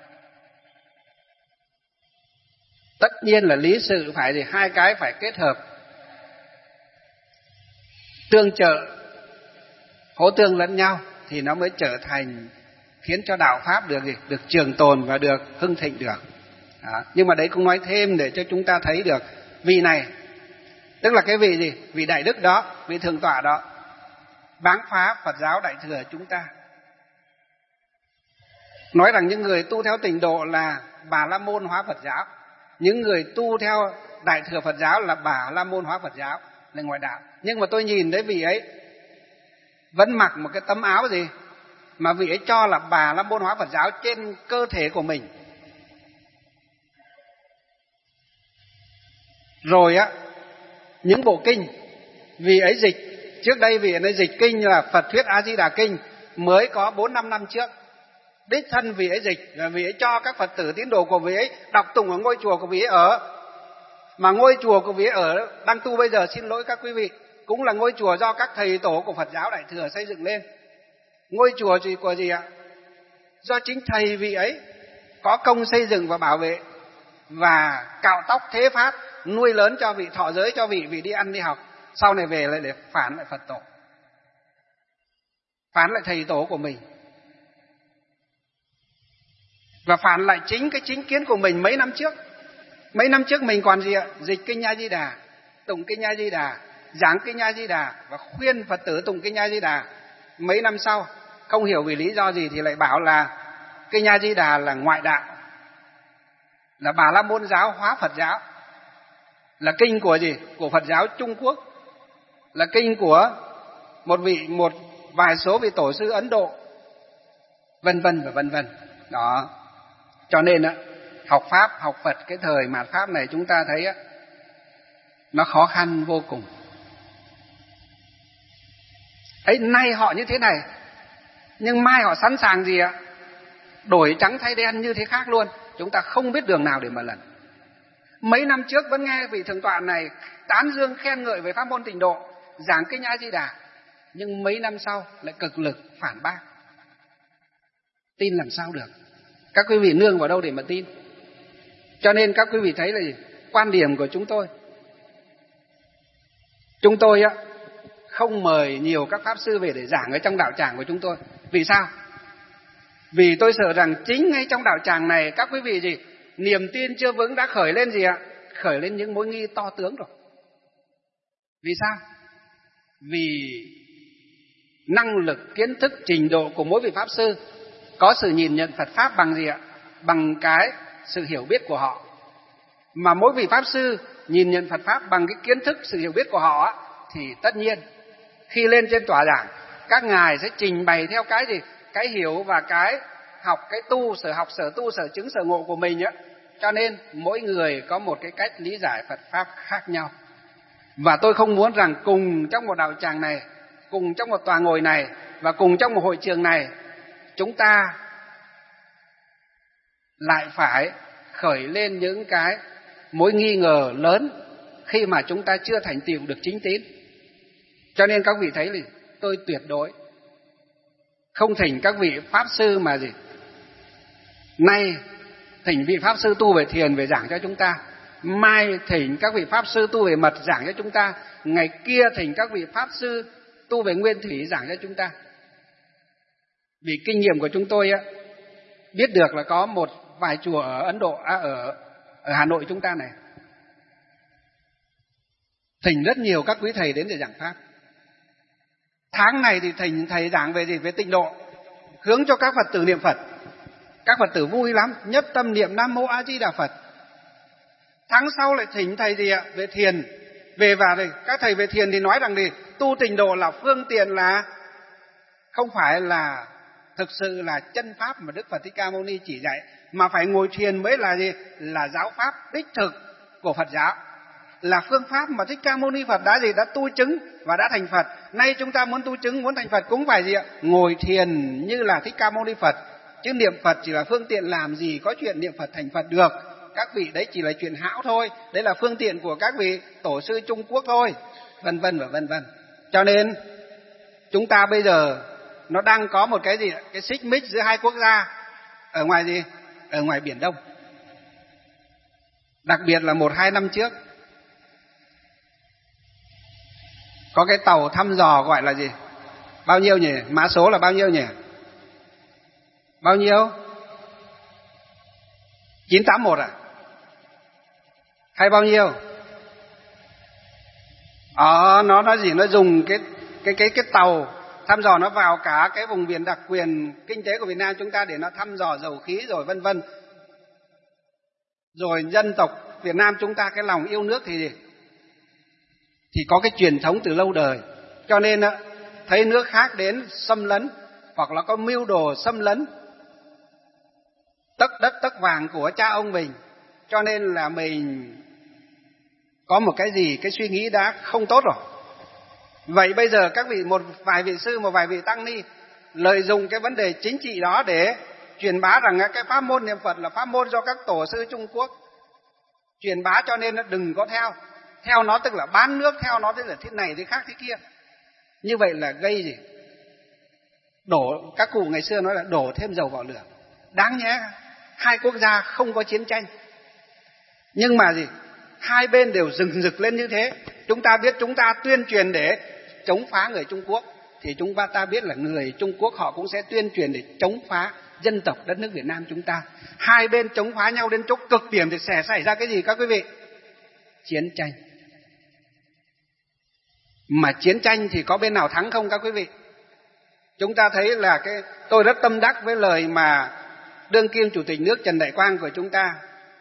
Tất nhiên là lý sự phải gì? Hai cái phải kết hợp, tương trợ, hỗ tương lẫn nhau thì nó mới trở thành, khiến cho đạo Pháp được gì? Được trường tồn và được hưng thịnh được. Đó. Nhưng mà đấy cũng nói thêm để cho chúng ta thấy được vị này, tức là cái vị gì? Vị Đại Đức đó, vị Thượng Tọa đó, báng phá Phật giáo Đại Thừa chúng ta. Nói rằng những người tu theo Tịnh Độ là Bà La Môn hóa Phật giáo, những người tu theo Đại Thừa Phật giáo là Bà La Môn hóa Phật giáo, là ngoại đạo. Nhưng mà tôi nhìn thấy vị ấy vẫn mặc một cái tấm áo gì mà vị ấy cho là Bà La Môn hóa Phật giáo trên cơ thể của mình. Rồi á, những bộ kinh vị ấy dịch, trước đây vị ấy dịch kinh là Phật Thuyết A Di Đà Kinh mới có 4-5 năm trước. Đích thân vị ấy dịch, và vị ấy cho các Phật tử tín đồ của vị ấy đọc tụng ở ngôi chùa của vị ấy ở. Mà ngôi chùa của vị ấy ở đang tu bây giờ, xin lỗi các quý vị, cũng là ngôi chùa do các thầy tổ của Phật giáo Đại Thừa xây dựng lên. Ngôi chùa của gì ạ? Do chính thầy vị ấy có công xây dựng và bảo vệ, và cạo tóc thế Pháp, nuôi lớn cho vị, thọ giới cho vị đi ăn đi học, sau này về lại để phản lại Phật tổ, phản lại thầy tổ của mình, và phản lại chính cái chính kiến của mình mấy năm trước. Mấy năm trước mình còn gì ạ? Dịch kinh A Di Đà, tụng kinh A Di Đà, giảng kinh A Di Đà và khuyên Phật tử tụng kinh A Di Đà. Mấy năm sau không hiểu vì lý do gì thì lại bảo là kinh A Di Đà là ngoại đạo, là Bà La Môn giáo hóa Phật giáo, là kinh của gì? Của Phật giáo Trung Quốc, là kinh của một vài số vị tổ sư Ấn Độ, vân vân và vân vân. Đó. Cho nên á, học Pháp, học Phật cái thời mạt Pháp này chúng ta thấy á, nó khó khăn vô cùng. Ấy, nay họ như thế này, nhưng mai họ sẵn sàng gì ạ? Đổi trắng thay đen như thế khác luôn. Chúng ta không biết đường nào để mà lần. Mấy năm trước vẫn nghe vị Thượng Tọa này tán dương khen ngợi về pháp môn Tịnh Độ, giảng kinh A Di Đà, nhưng mấy năm sau lại cực lực phản bác. Tin làm sao được? Các quý vị nương vào đâu để mà tin? Cho nên các quý vị thấy là gì? Quan điểm của chúng tôi á, không mời nhiều các pháp sư về để giảng ở trong đạo tràng của chúng tôi. Vì sao? Vì tôi sợ rằng chính ngay trong đạo tràng này các quý vị gì? Niềm tin chưa vững đã khởi lên gì ạ? Khởi lên những mối nghi to tướng rồi. Vì sao? Vì năng lực, kiến thức, trình độ của mỗi vị pháp sư có sự nhìn nhận Phật Pháp bằng gì ạ? Bằng cái sự hiểu biết của họ. Mà mỗi vị pháp sư nhìn nhận Phật Pháp bằng cái kiến thức, sự hiểu biết của họ á, thì tất nhiên khi lên trên tòa giảng, các ngài sẽ trình bày theo cái gì? Cái hiểu và cái học, cái tu, sở học, sở tu, sở chứng, sở ngộ của mình á. Cho nên mỗi người có một cái cách lý giải Phật Pháp khác nhau. Và tôi không muốn rằng cùng trong một đạo tràng này, cùng trong một tòa ngồi này và cùng trong một hội trường này, chúng ta lại phải khởi lên những cái mối nghi ngờ lớn khi mà chúng ta chưa thành tựu được chính tín. Cho nên các vị thấy là tôi tuyệt đối không thỉnh các vị pháp sư mà gì. Nay thỉnh vị pháp sư tu về thiền về giảng cho chúng ta, mai thỉnh các vị pháp sư tu về mật giảng cho chúng ta, ngày kia thỉnh các vị pháp sư tu về nguyên thủy giảng cho chúng ta. Vì kinh nghiệm của chúng tôi á, biết được là có một vài chùa ở Ấn Độ, ở Hà Nội chúng ta này, thỉnh rất nhiều các quý thầy đến để giảng pháp. Tháng này thì thầy giảng về gì? Về tịnh độ, hướng cho các Phật tử niệm Phật. Các Phật tử vui lắm, nhất tâm niệm Nam Mô A Di Đà Phật. Tháng sau lại thỉnh thầy gì ạ? Về thiền. Về và đây các thầy về thiền thì nói rằng gì? Tu tịnh độ là phương tiện, là không phải là thực sự là chân pháp mà Đức Phật Thích Ca Mâu Ni chỉ dạy, mà phải ngồi thiền mới là gì? Là giáo pháp đích thực của Phật giáo, là phương pháp mà Thích Ca Mâu Ni Phật đã gì? Đã tu chứng và đã thành Phật. Nay chúng ta muốn tu chứng, muốn thành Phật cũng phải gì ạ? Ngồi thiền như là Thích Ca Mâu Ni Phật. Chứ niệm Phật chỉ là phương tiện, làm gì có chuyện niệm Phật thành Phật được. Các vị đấy chỉ là chuyện hão thôi, đấy là phương tiện của các vị tổ sư Trung Quốc thôi, vân vân và vân vân. Cho nên chúng ta bây giờ nó đang có một cái gì? Cái xích mích giữa hai quốc gia ở ngoài gì? Ở ngoài Biển Đông. Đặc biệt là 1-2 năm trước có cái tàu thăm dò gọi là gì? Bao nhiêu nhỉ? Mã số là bao nhiêu nhỉ? Bao nhiêu? 981 à? Hay bao nhiêu? Nó nói gì? Nó dùng cái tàu thăm dò nó vào cả cái vùng biển đặc quyền kinh tế của Việt Nam chúng ta để nó thăm dò dầu khí rồi vân vân. Rồi dân tộc Việt Nam chúng ta cái lòng yêu nước thì có cái truyền thống từ lâu đời. Cho nên thấy nước khác đến xâm lấn hoặc là có mưu đồ xâm lấn tấc đất tấc vàng của cha ông mình, cho nên là mình có một cái gì, cái suy nghĩ đã không tốt rồi. Vậy bây giờ các vị, một vài vị sư, một vài vị tăng ni lợi dụng cái vấn đề chính trị đó để truyền bá rằng cái pháp môn niệm Phật là pháp môn do các tổ sư Trung Quốc truyền bá, cho nên nó đừng có theo nó, tức là bán nước theo nó, tức là thế này thế khác thế kia. Như vậy là gây gì? Đổ, các cụ ngày xưa nói là đổ thêm dầu vào lửa. Đáng nhẽ hai quốc gia không có chiến tranh, nhưng mà gì? Hai bên đều rừng rực lên như thế. Chúng ta biết chúng ta tuyên truyền để chống phá người Trung Quốc, thì chúng ta biết là người Trung Quốc họ cũng sẽ tuyên truyền để chống phá dân tộc đất nước Việt Nam chúng ta. Hai bên chống phá nhau đến chỗ cực điểm thì sẽ xảy ra cái gì các quý vị? Chiến tranh. Mà chiến tranh thì có bên nào thắng không các quý vị? Chúng ta thấy là tôi rất tâm đắc với lời mà đương kim Chủ tịch nước Trần Đại Quang của chúng ta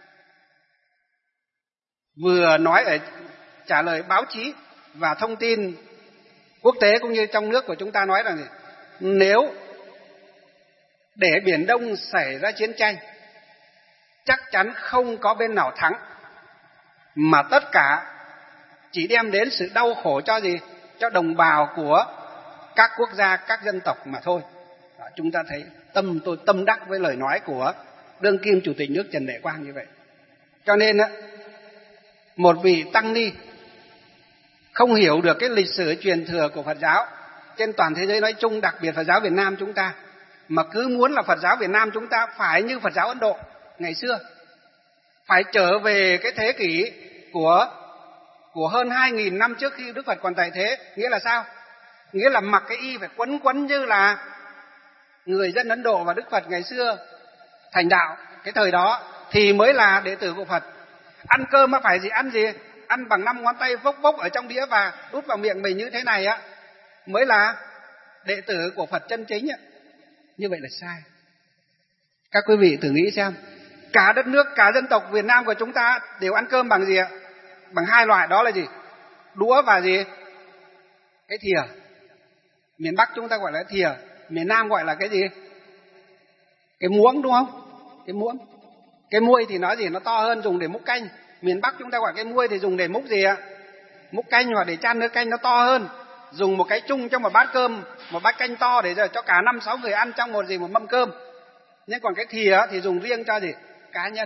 vừa nói ở trả lời báo chí và thông tin quốc tế cũng như trong nước của chúng ta, nói rằng nếu để Biển Đông xảy ra chiến tranh, chắc chắn không có bên nào thắng, mà tất cả chỉ đem đến sự đau khổ cho gì? Cho đồng bào của các quốc gia, các dân tộc mà thôi. Đó, chúng ta thấy tôi tâm đắc với lời nói của đương kim Chủ tịch nước Trần Đại Quang như vậy. Cho nên một vị tăng ni không hiểu được cái lịch sử truyền thừa của Phật giáo trên toàn thế giới nói chung, đặc biệt Phật giáo Việt Nam chúng ta, mà cứ muốn là Phật giáo Việt Nam chúng ta phải như Phật giáo Ấn Độ ngày xưa, phải trở về cái thế kỷ của hơn 2.000 năm trước khi Đức Phật còn tại thế. Nghĩa là sao? Nghĩa là mặc cái y phải quấn như là người dân Ấn Độ và Đức Phật ngày xưa thành đạo cái thời đó thì mới là đệ tử của Phật. Ăn cơm phải gì? Ăn gì? Ăn bằng 5 ngón tay vốc vốc ở trong đĩa và đút vào miệng mình như thế này mới là đệ tử của Phật chân chính. Như vậy là sai. Các quý vị thử nghĩ xem, cả đất nước, cả dân tộc Việt Nam của chúng ta đều ăn cơm bằng gì ạ? Bằng hai loại, đó là gì? Đũa và gì? Cái thìa. Miền Bắc chúng ta gọi là thìa, miền Nam gọi là cái gì? Cái muỗng, đúng không? Cái muỗng. Cái muôi thì nó gì? Nó to hơn, dùng để múc canh. Miền Bắc chúng ta gọi cái muôi thì dùng để múc gì ạ? Múc canh, hoặc để chan nước canh nó to hơn. Dùng một cái chung trong một bát cơm, một bát canh to để cho cả 5-6 người ăn trong một mâm cơm. Nhưng còn cái thìa thì dùng riêng cho gì? Cá nhân.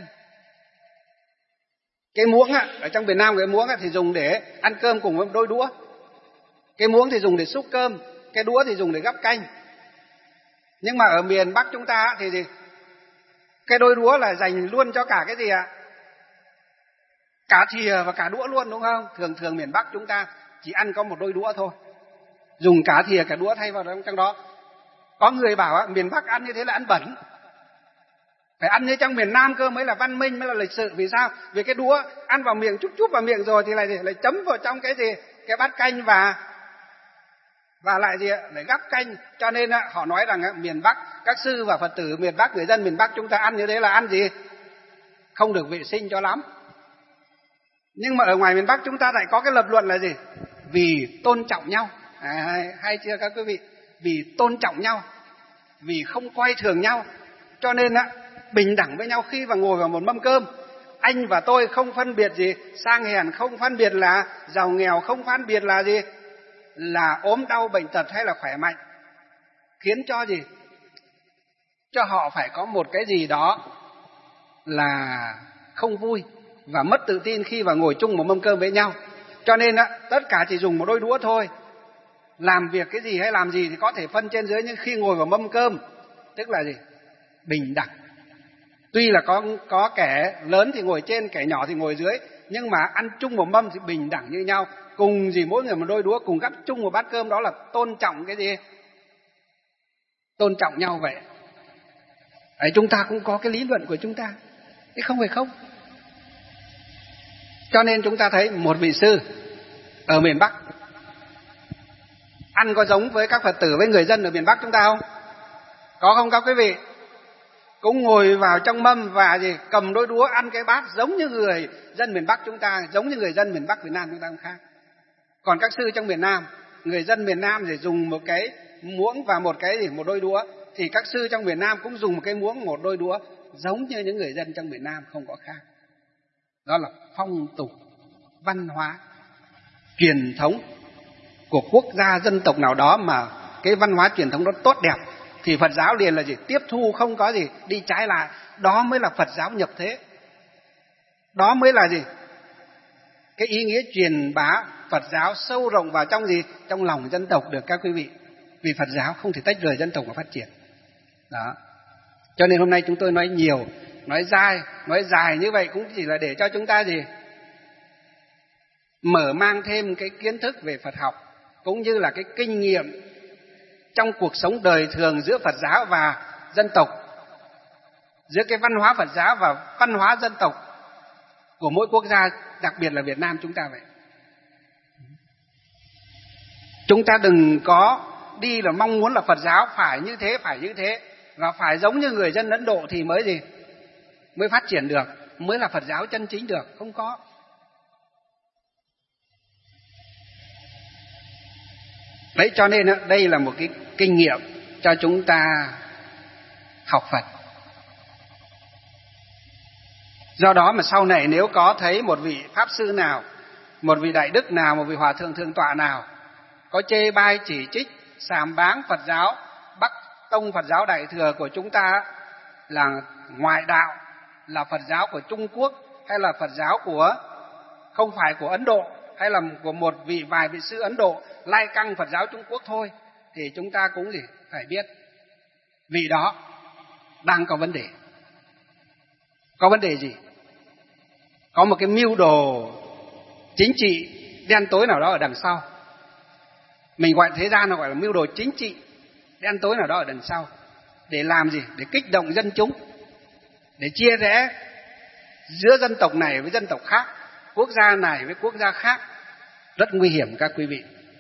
Cái muỗng ở trong miền Nam, cái muỗng thì dùng để ăn cơm cùng với đôi đũa. Cái muỗng thì dùng để xúc cơm, cái đũa thì dùng để gắp canh. Nhưng mà ở miền Bắc chúng ta thì gì? Cái đôi đũa là dành luôn cho cả cái gì ạ? Cả thìa và cả đũa luôn, đúng không? Thường miền Bắc chúng ta chỉ ăn có một đôi đũa thôi, dùng cả thìa cả đũa thay vào trong đó. Có người bảo miền Bắc ăn như thế là ăn bẩn. Phải ăn như trong miền Nam cơ mới là văn minh, mới là lịch sự. Vì sao? Vì cái đũa ăn vào miệng, chút chút vào miệng rồi thì lại chấm vào trong cái gì? Cái bát canh và lại gì ạ? Lại gắp canh. Cho nên họ nói rằng miền Bắc, các sư và Phật tử miền Bắc, người dân miền Bắc chúng ta ăn như thế là ăn gì? Không được vệ sinh cho lắm. Nhưng mà ở ngoài miền Bắc chúng ta lại có cái lập luận là gì? Vì tôn trọng nhau. Hay chưa các quý vị? Vì tôn trọng nhau, vì không coi thường nhau, cho nên bình đẳng với nhau khi mà ngồi vào một mâm cơm. Anh và tôi không phân biệt gì sang hèn, không phân biệt là giàu nghèo, không phân biệt là gì, là ốm đau bệnh tật hay là khỏe mạnh, khiến cho gì, cho họ phải có một cái gì đó là không vui và mất tự tin khi mà ngồi chung một mâm cơm với nhau. Cho nên tất cả chỉ dùng một đôi đũa thôi, làm việc cái gì hay làm gì thì có thể phân trên dưới, nhưng khi ngồi vào mâm cơm tức là gì? Bình đẳng. Tuy là có kẻ lớn thì ngồi trên, kẻ nhỏ thì ngồi dưới, nhưng mà ăn chung một mâm thì bình đẳng như nhau, cùng gì mỗi người một đôi đũa, cùng gắp chung một bát cơm, đó là tôn trọng cái gì? Tôn trọng nhau vậy. Đấy, chúng ta cũng có cái lý luận của chúng ta, chứ không phải không. Cho nên chúng ta thấy một vị sư ở miền Bắc ăn có giống với các Phật tử, với người dân ở miền Bắc chúng ta không? Có không các quý vị? Cũng ngồi vào trong mâm và gì, cầm đôi đũa ăn cái bát giống như người dân miền Bắc chúng ta, giống như người dân miền Bắc Việt Nam chúng ta không khác. Còn các sư trong miền Nam, người dân miền Nam thì dùng một cái muỗng và một đôi đũa, thì các sư trong miền Nam cũng dùng một cái muỗng, một đôi đũa, giống như những người dân trong miền Nam, không có khác. Đó là phong tục, văn hóa, truyền thống của quốc gia dân tộc nào đó mà cái văn hóa truyền thống đó tốt đẹp thì Phật giáo liền là gì? Tiếp thu, không có gì đi trái lại. Đó mới là Phật giáo nhập thế. Đó mới là gì? Cái ý nghĩa truyền bá Phật giáo sâu rộng vào trong gì? Trong lòng dân tộc được các quý vị. Vì Phật giáo không thể tách rời dân tộc mà phát triển. Đó. Cho nên hôm nay chúng tôi nói nhiều, nói dài như vậy cũng chỉ là để cho chúng ta gì? Mở mang thêm cái kiến thức về Phật học, cũng như là cái kinh nghiệm trong cuộc sống đời thường giữa Phật giáo và dân tộc, giữa cái văn hóa Phật giáo và văn hóa dân tộc của mỗi quốc gia, đặc biệt là Việt Nam chúng ta vậy. Chúng ta đừng có đi là mong muốn là Phật giáo phải như thế, và phải giống như người dân Ấn Độ thì mới gì? Mới phát triển được, mới là Phật giáo chân chính được, không có. Đấy, cho nên đây là một cái kinh nghiệm cho chúng ta học Phật. Do đó mà sau này nếu có thấy một vị Pháp Sư nào, một vị Đại Đức nào, một vị Hòa Thượng Thượng Tọa nào có chê bai chỉ trích, sàm báng Phật giáo, Bắc Tông Phật giáo Đại Thừa của chúng ta là ngoại đạo, là Phật giáo của Trung Quốc, hay là Phật giáo của không phải của Ấn Độ, hay là của vài vị sư Ấn Độ lai căng Phật giáo Trung Quốc thôi, thì chúng ta cũng gì phải biết vị đó đang có vấn đề. Có vấn đề gì? Có một cái mưu đồ chính trị đen tối nào đó ở đằng sau. Mình gọi thế gian nó gọi là mưu đồ chính trị đen tối nào đó ở đằng sau. Để làm gì? Để kích động dân chúng, để chia rẽ giữa dân tộc này với dân tộc khác, quốc gia này với quốc gia khác. Rất nguy hiểm các quý vị.